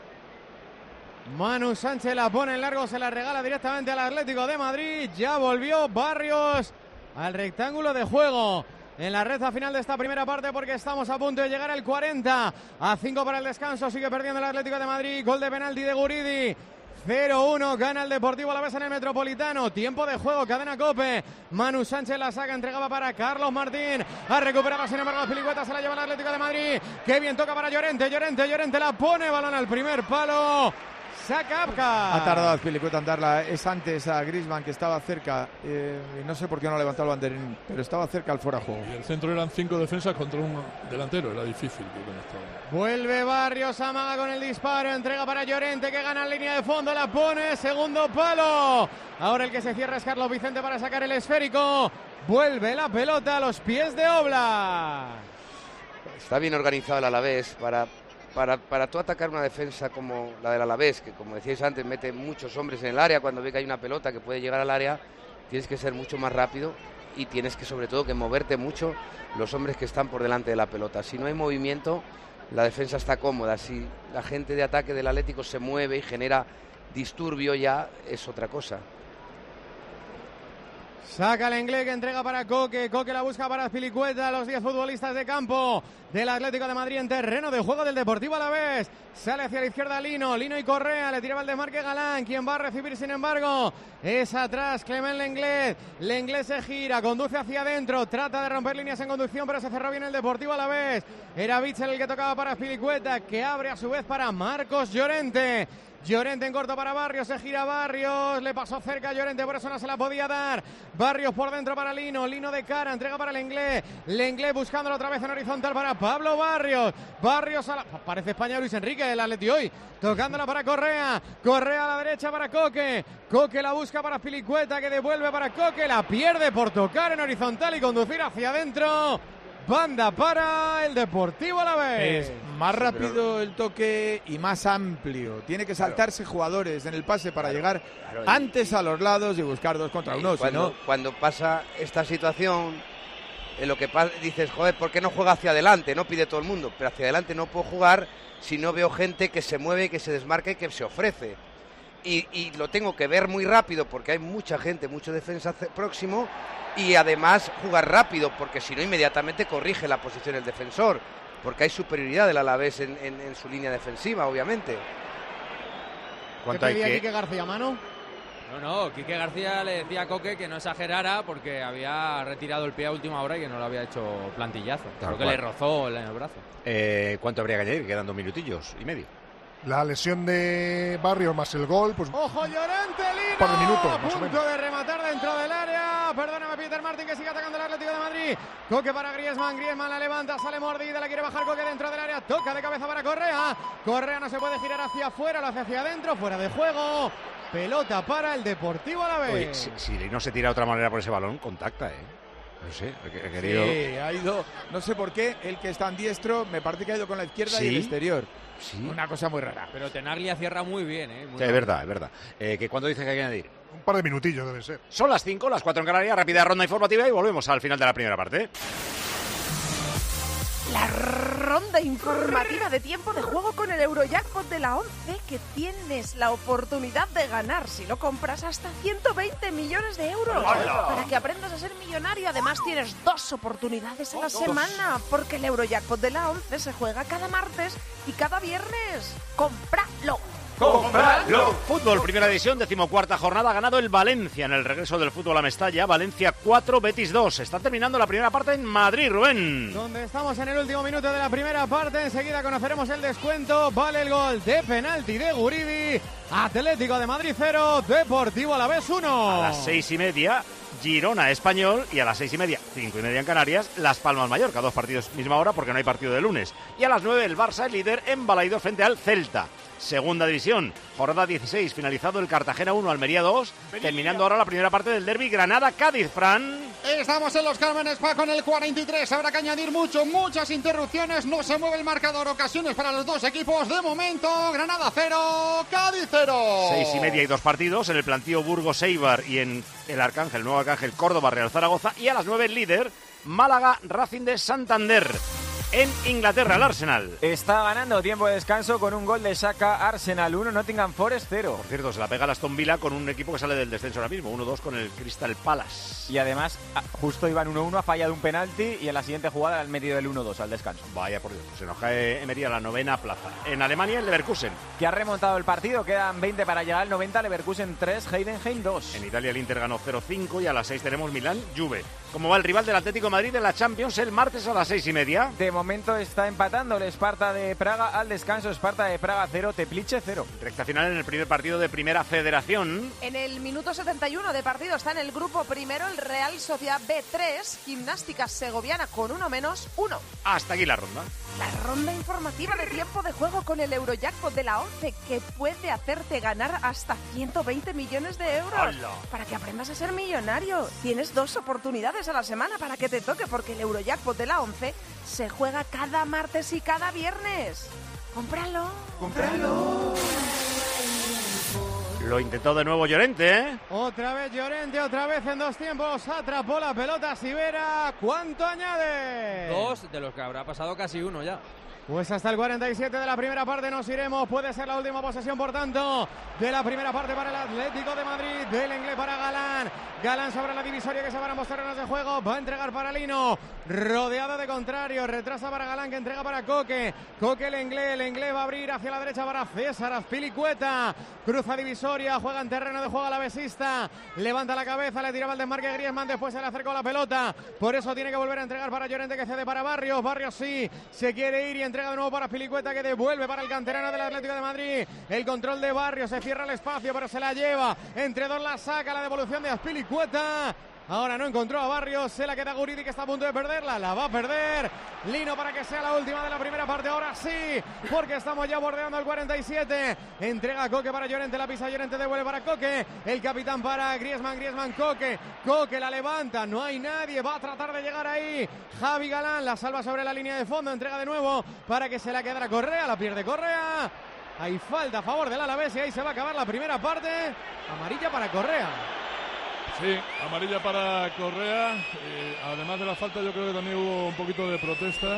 Manu Sánchez la pone en largo, se la regala directamente al Atlético de Madrid. Ya volvió Barrios al rectángulo de juego en la recta final de esta primera parte, porque estamos a punto de llegar al cuarenta. A cinco para el descanso, sigue perdiendo el Atlético de Madrid. Gol de penalti de Guridi. cero uno, gana el Deportivo Alavés en el Metropolitano. Tiempo de juego, cadena COPE. Manu Sánchez la saca, entregaba para Carlos Martín. Ha recuperado sin embargo Azpilicueta, se la lleva el Atlético de Madrid. Qué bien toca para Llorente, Llorente, Llorente la pone, balón al primer palo. Saca Abka. Ha tardado Azpilicueta en darla, es antes a Griezmann que estaba cerca, eh, no sé por qué no ha levantado el banderín, pero estaba cerca al fuera de juego. Y el centro eran cinco defensas contra un delantero, era difícil. Vuelve Barrios, amaga con el disparo, entrega para Llorente que gana en línea de fondo, la pone, segundo palo. Ahora el que se cierra es Carlos Vicente para sacar el esférico. Vuelve la pelota a los pies de Oblak. Está bien organizado el Alavés para... Para, para tú atacar una defensa como la del Alavés, que como decíais antes, mete muchos hombres en el área, cuando ve que hay una pelota que puede llegar al área, tienes que ser mucho más rápido y tienes que sobre todo que moverte mucho los hombres que están por delante de la pelota. Si no hay movimiento, la defensa está cómoda. Si la gente de ataque del Atlético se mueve y genera disturbio, ya es otra cosa. Saca el Inglés que entrega para Coque. Coque la busca para Azpilicueta. Los diez futbolistas de campo del Atlético de Madrid en terreno de juego del Deportivo Alavés. Sale hacia la izquierda Lino. Lino y Correa. Le tiraba el desmarque Galán. Quien va a recibir, sin embargo, es atrás Clement Lenglet. Lenglet se gira. Conduce hacia adentro. Trata de romper líneas en conducción, pero se cerró bien el Deportivo Alavés. Era Bitzel el que tocaba para Azpilicueta, que abre a su vez para Marcos Llorente. Llorente en corto para Barrios, se gira Barrios, le pasó cerca a Llorente, por eso no se la podía dar. Barrios por dentro para Lino, Lino de cara, entrega para Lenglet. Lenglet buscándolo otra vez en horizontal para Pablo Barrios. Barrios a la... Parece España Luis Enrique, el Atleti hoy. Tocándola para Correa. Correa a la derecha para Coque. Coque la busca para Azpilicueta, que devuelve para Coque. La pierde por tocar en horizontal y conducir hacia adentro. Banda para el Deportivo Alavés. Es más rápido el toque y más amplio. Tiene que saltarse claro. jugadores en el pase para claro, llegar claro, antes y, a los lados y buscar dos contra uno. Cuando, si no... cuando pasa esta situación, en lo que pasa, dices, joder, ¿por qué no juega hacia adelante? No pide todo el mundo, pero hacia adelante no puedo jugar si no veo gente que se mueve, que se desmarca y que se ofrece. Y, y lo tengo que ver muy rápido porque hay mucha gente, mucho defensa próximo. Y además jugar rápido, porque si no inmediatamente corrige la posición el defensor, porque hay superioridad del Alavés en, en, en su línea defensiva, obviamente. ¿Cuánto hay que... Quique García, mano? No, no, Quique García le decía a Coque que no exagerara porque había retirado el pie a última hora y que no lo había hecho plantillazo. Creo que le rozó en el brazo. Eh, ¿Cuánto habría que añadir? Quedan dos minutillos y medio. La lesión de Barrios más el gol, pues... ¡Ojo, Llorente, Lino! Par de minutos, a más o punto de rematar dentro del área. Perdóname, Peter Martin, que sigue atacando el Atlético de Madrid. Coque para Griezmann, Griezmann la levanta, sale mordida, la quiere bajar Coque dentro del área. Toca de cabeza para Correa. Correa no se puede girar hacia afuera, lo hace hacia adentro, fuera de juego. Pelota para el Deportivo Alavés. Oye, si, si Lino se tira de otra manera por ese balón, contacta, ¿eh? No sé, he querido... Sí, ha ido, no sé por qué, el que está en diestro, me parece que ha ido con la izquierda ¿Sí? y el exterior. Sí. Una cosa muy rara. Pero Tenaglia cierra muy bien, ¿eh? Muy sí, es verdad, es verdad. Eh, ¿que ¿Cuándo dices que hay que añadir? Un par de minutillos debe ser. Son las cinco, las cuatro en Canarias, rápida ronda informativa y volvemos al final de la primera parte. La ronda informativa de tiempo de juego con el Eurojackpot de la once, que tienes la oportunidad de ganar si lo compras hasta ciento veinte millones de euros. ¡Hola! Para que aprendas a ser millonario. Además tienes dos oportunidades a la semana, porque el Eurojackpot de la once se juega cada martes y cada viernes. ¡Cómpralo! ¡Cómpralo! Fútbol, primera división, decimocuarta jornada, ha ganado el Valencia en el regreso del fútbol a Mestalla. Valencia cuatro, Betis dos. Está terminando la primera parte en Madrid, Rubén. Donde estamos en el último minuto de la primera parte. Enseguida conoceremos el descuento. Vale el gol de penalti de Guribi. Atlético de Madrid cero, Deportivo Alavés uno. A las seis y media, Girona Español, y a las seis y media, cinco y media en Canarias, Las Palmas Mallorca. Dos partidos misma hora porque no hay partido de lunes. Y a las nueve el Barça, el líder, en Balaidos frente al Celta. Segunda división, jornada dieciséis, finalizado el Cartagena uno, Almería dos, terminando ahora la primera parte del derbi Granada-Cádiz, Fran. Estamos en los Cármenes Pa con el cuarenta y tres, habrá que añadir mucho, muchas interrupciones, no se mueve el marcador, ocasiones para los dos equipos, de momento, Granada cero, Cádiz cero. Seis y media y dos partidos, en el plantío Burgos-Eibar y en el Arcángel, Nuevo Arcángel, Córdoba, Real Zaragoza, y a las nueve el líder, Málaga, Racing de Santander. En Inglaterra, el Arsenal. Está ganando tiempo de descanso con un gol de Saka. Arsenal uno, Nottingham Forest cero. Por cierto, se la pega el Aston Villa con un equipo que sale del descenso ahora mismo, uno dos con el Crystal Palace. Y además, justo iban uno uno, ha fallado un penalti y en la siguiente jugada han metido el uno dos al descanso. Vaya por Dios, se nos cae Emery a la novena plaza. En Alemania, el Leverkusen. Que ha remontado el partido, quedan veinte para llegar al noventa, Leverkusen tres, Heidenheim dos. En Italia, el Inter ganó cero cinco y a las seis tenemos Milán, Juve. ¿Cómo va el rival del Atlético de Madrid en la Champions el martes a las seis y media? De momento está empatando el Sparta de Praga al descanso. Sparta de Praga cero, Teplice cero. Recta final en el primer partido de Primera Federación. En el minuto setenta y uno de partido está en el grupo primero el Real Sociedad B tres, Gimnástica Segoviana con uno menos uno. Hasta aquí la ronda. La ronda informativa de tiempo de juego con el Eurojackpot de la once, que puede hacerte ganar hasta ciento veinte millones de euros. ¡Hala! Para que aprendas a ser millonario. Tienes dos oportunidades a la semana para que te toque, porque el Eurojackpot de la once se juega cada martes y cada viernes. ¡Cómpralo! ¡Cómpralo! Lo intentó de nuevo Llorente, ¿eh? Otra vez Llorente, otra vez en dos tiempos. Atrapó la pelota Sivera. ¿Cuánto añade? Dos, de los que habrá pasado casi uno ya. Pues hasta el cuarenta y siete de la primera parte nos iremos. Puede ser la última posesión, por tanto, de la primera parte para el Atlético de Madrid. Del Inglés para Galán. Galán sobre la divisoria que se van a mostrar en de juego. Va a entregar para Lino. Rodeado de contrario. Retrasa para Galán, que entrega para Coque. Coque el Inglés. El Inglés va a abrir hacia la derecha para César Azpilicueta. Cruza divisoria. Juega en terreno de juego a la besista. Levanta la cabeza. Le tiraba el desmarque Griezmann. Después se le acercó la pelota. Por eso tiene que volver a entregar para Llorente, que cede para Barrios. Barrios sí. Se quiere ir y entrega de nuevo para Azpilicueta, que devuelve para el canterano del Atlético de Madrid. El control de Barrios, se cierra el espacio, pero se la lleva. Entre dos la saca, la devolución de Azpilicueta. Ahora no encontró a Barrios, se la queda Guridi, que está a punto de perderla, la va a perder Lino para que sea la última de la primera parte. Ahora sí, porque estamos ya bordeando el cuarenta y siete. Entrega Coque para Llorente, la pisa Llorente, devuelve para Coque. El capitán para Griezmann, Griezmann, Coque. Coque la levanta, no hay nadie, va a tratar de llegar ahí. Javi Galán la salva sobre la línea de fondo, entrega de nuevo para que se la quedara Correa, la pierde Correa. Hay falta a favor del Alavés y ahí se va a acabar la primera parte. Amarilla para Correa. Sí, amarilla para Correa. Eh, además de la falta, yo creo que también hubo un poquito de protesta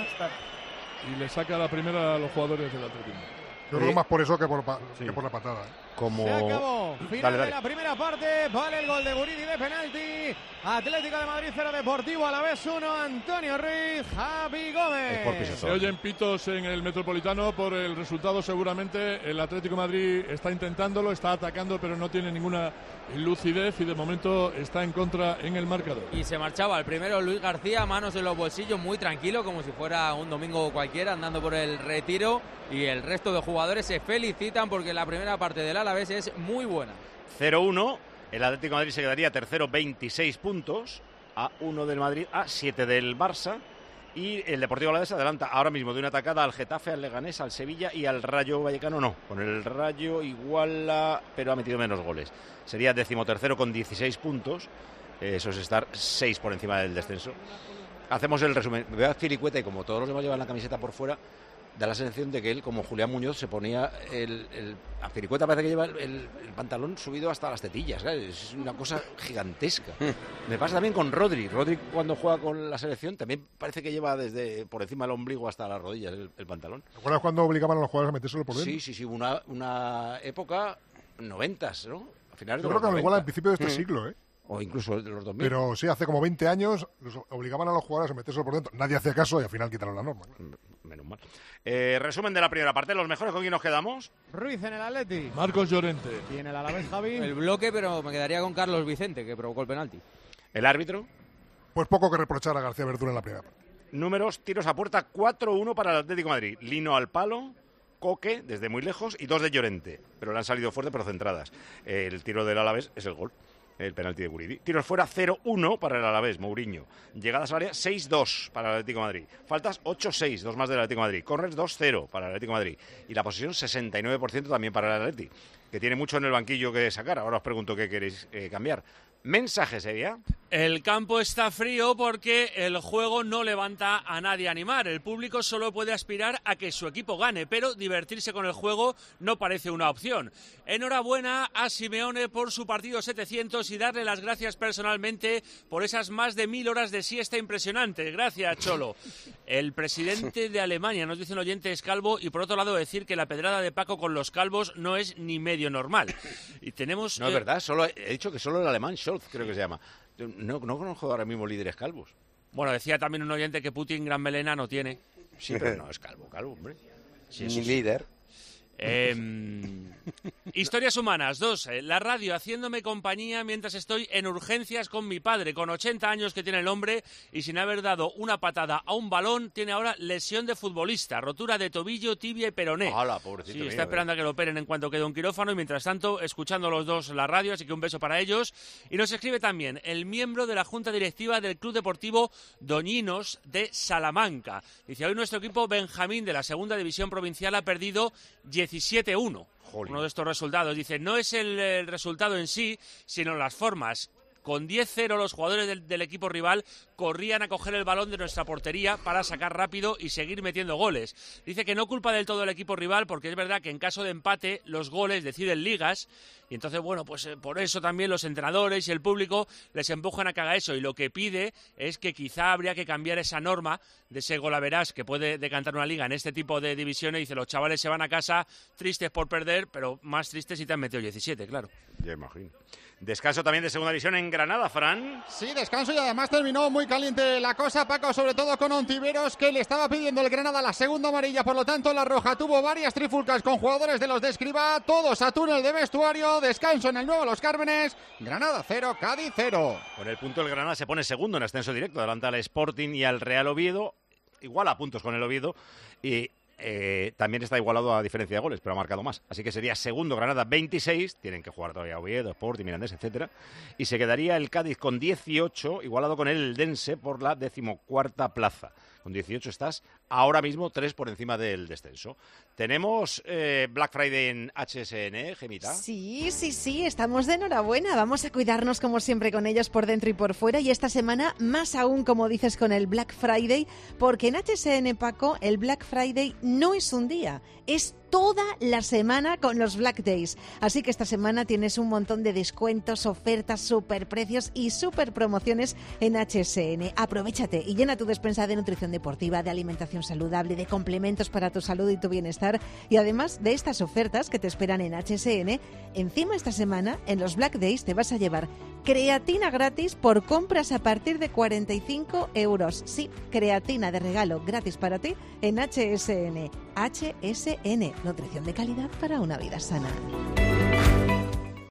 y le saca la primera a los jugadores del Atlético. Yo creo más por eso que por, sí. que por la patada. Como... Se acabó. Final dale, dale. de la primera parte. Vale el gol de Guridi de penalti. Atlético de Madrid cero, Deportivo Alavés uno. Antonio Ruiz, Javi Gómez. Se oyen pitos en el Metropolitano por el resultado. Seguramente el Atlético de Madrid está intentándolo, está atacando, pero no tiene ninguna lucidez y de momento está en contra en el marcador. Y se marchaba el primero Luis García, manos en los bolsillos, muy tranquilo, como si fuera un domingo cualquiera, andando por el retiro. Y el resto de jugadores se felicitan porque la primera parte del Alavés es muy buena. cero uno, el Atlético de Madrid se quedaría tercero, veintiséis puntos, a uno del Madrid, a siete del Barça. Y el Deportivo Alavés adelanta ahora mismo de una atacada al Getafe, al Leganés, al Sevilla y al Rayo Vallecano. No, con el Rayo iguala, pero ha metido menos goles. Sería decimotercero con dieciséis puntos. Eso es estar seis por encima del descenso. Hacemos el resumen. Veo a Azpilicueta y como todos los demás llevan la camiseta por fuera, da la sensación de que él, como Julián Muñoz, se ponía el... el Azpilicueta parece que lleva el, el, el pantalón subido hasta las tetillas, ¿sabes? Es una cosa gigantesca. Me pasa también con Rodri. Rodri, cuando juega con la selección, también parece que lleva desde por encima del ombligo hasta las rodillas el, el pantalón. ¿Te acuerdas cuando obligaban a los jugadores a metérselo por dentro? Sí, sí, sí. Una, una época noventas, ¿no? A finales Yo de creo que los igual noventa. al principio de este Mm. siglo, ¿eh? O incluso de los dos mil. Pero sí, hace como veinte años los obligaban a los jugadores a metérselo por dentro. Nadie hacía caso y al final quitaron la norma. Menos mal. Eh, resumen de la primera parte. ¿Los mejores con quién nos quedamos? Ruiz en el Atleti. Marcos Llorente. Y en el Alavés, Javi. El bloque, pero me quedaría con Carlos Vicente, que provocó el penalti. ¿El árbitro? Pues poco que reprochar a García Verdura en la primera parte. Números, tiros a puerta, cuatro uno para el Atlético de Madrid. Lino al palo, Coque desde muy lejos y dos de Llorente. Pero le han salido fuerte, pero centradas. El tiro del Alavés es el gol. El penalti de Guridi. Tiros fuera cero uno para el Alavés, Mourinho. Llegadas al área seis dos para el Atlético de Madrid. Faltas ocho seis, dos más del Atlético de Madrid. Corners dos cero para el Atlético de Madrid. Y la posesión sesenta y nueve por ciento también para el Atlético, que tiene mucho en el banquillo que sacar. Ahora os pregunto qué queréis eh, cambiar. Mensaje, Sevilla. El campo está frío porque el juego no levanta a nadie a animar. El público solo puede aspirar a que su equipo gane, pero divertirse con el juego no parece una opción. Enhorabuena a Simeone por su partido setecientos y darle las gracias personalmente por esas más de mil horas de siesta impresionantes. Gracias, Cholo. El presidente de Alemania, nos dice un oyente, es calvo, y por otro lado decir que la pedrada de Paco con los calvos no es ni medio normal. Y tenemos... No, es verdad, solo he dicho que solo el alemán Scholz, creo que se llama. No, no conozco ahora mismo líderes calvos. Bueno, decía también un oyente que Putin gran melena no tiene. Sí, pero no es calvo, calvo, hombre. Sí, Ni líder. Eh, historias humanas. Dos, la radio haciéndome compañía mientras estoy en urgencias con mi padre, con ochenta años que tiene el hombre y sin haber dado una patada a un balón, tiene ahora lesión de futbolista, rotura de tobillo, tibia y peroné. ¡Hala, pobrecito! Sí, mío, está esperando eh. a que lo operen en cuanto quede un quirófano y mientras tanto escuchando los dos la radio, así que un beso para ellos. Y nos escribe también el miembro de la Junta Directiva del Club Deportivo Doñinos de Salamanca. Dice, hoy nuestro equipo Benjamín de la Segunda División Provincial ha perdido diecisiete uno. Uno de estos resultados. Dice, no es el, el resultado en sí, sino las formas. Con diez cero los jugadores del, del equipo rival corrían a coger el balón de nuestra portería para sacar rápido y seguir metiendo goles. Dice que no culpa del todo el equipo rival porque es verdad que en caso de empate los goles deciden ligas y entonces, bueno, pues eh, por eso también los entrenadores y el público les empujan a que haga eso y lo que pide es que quizá habría que cambiar esa norma de ese golaverás que puede decantar una liga en este tipo de divisiones. Dice, los chavales se van a casa tristes por perder, pero más tristes si te han metido diecisiete, claro. Ya imagino. Descanso también de segunda división en Granada, Fran. Sí, descanso y además terminó muy caliente la cosa, Paco, sobre todo con Ontiveros, que le estaba pidiendo el Granada la segunda amarilla, por lo tanto la roja tuvo varias trifulcas con jugadores de los de Escribá, todos a túnel de vestuario, descanso en el Nuevo Los Cármenes, Granada cero, Cádiz cero. Con el punto el Granada se pone segundo en ascenso directo, adelanta al Sporting y al Real Oviedo, igual a puntos con el Oviedo y... Eh, también está igualado a diferencia de goles, pero ha marcado más. Así que sería segundo Granada veintiséis, tienen que jugar todavía Oviedo, Sporting, Mirandés, etcétera. Y se quedaría el Cádiz con dieciocho, igualado con el Eldense por la decimocuarta plaza. Con dieciocho estás ahora mismo tres por encima del descenso. Tenemos eh, Black Friday en H S N, Gemita. Sí, sí, sí, estamos de enhorabuena. Vamos a cuidarnos como siempre con ellos por dentro y por fuera. Y esta semana más aún, como dices, con el Black Friday, porque en H S N, Paco, el Black Friday no es un día, es toda la semana con los Black Days. Así que esta semana tienes un montón de descuentos, ofertas, superprecios y super promociones en H S N. Aprovéchate y llena tu despensa de nutrición deportiva, de alimentación saludable, de complementos para tu salud y tu bienestar. Y además de estas ofertas que te esperan en H S N, encima esta semana en los Black Days te vas a llevar creatina gratis por compras a partir de cuarenta y cinco euros. Sí, creatina de regalo gratis para ti en H S N. H S N, nutrición de calidad para una vida sana.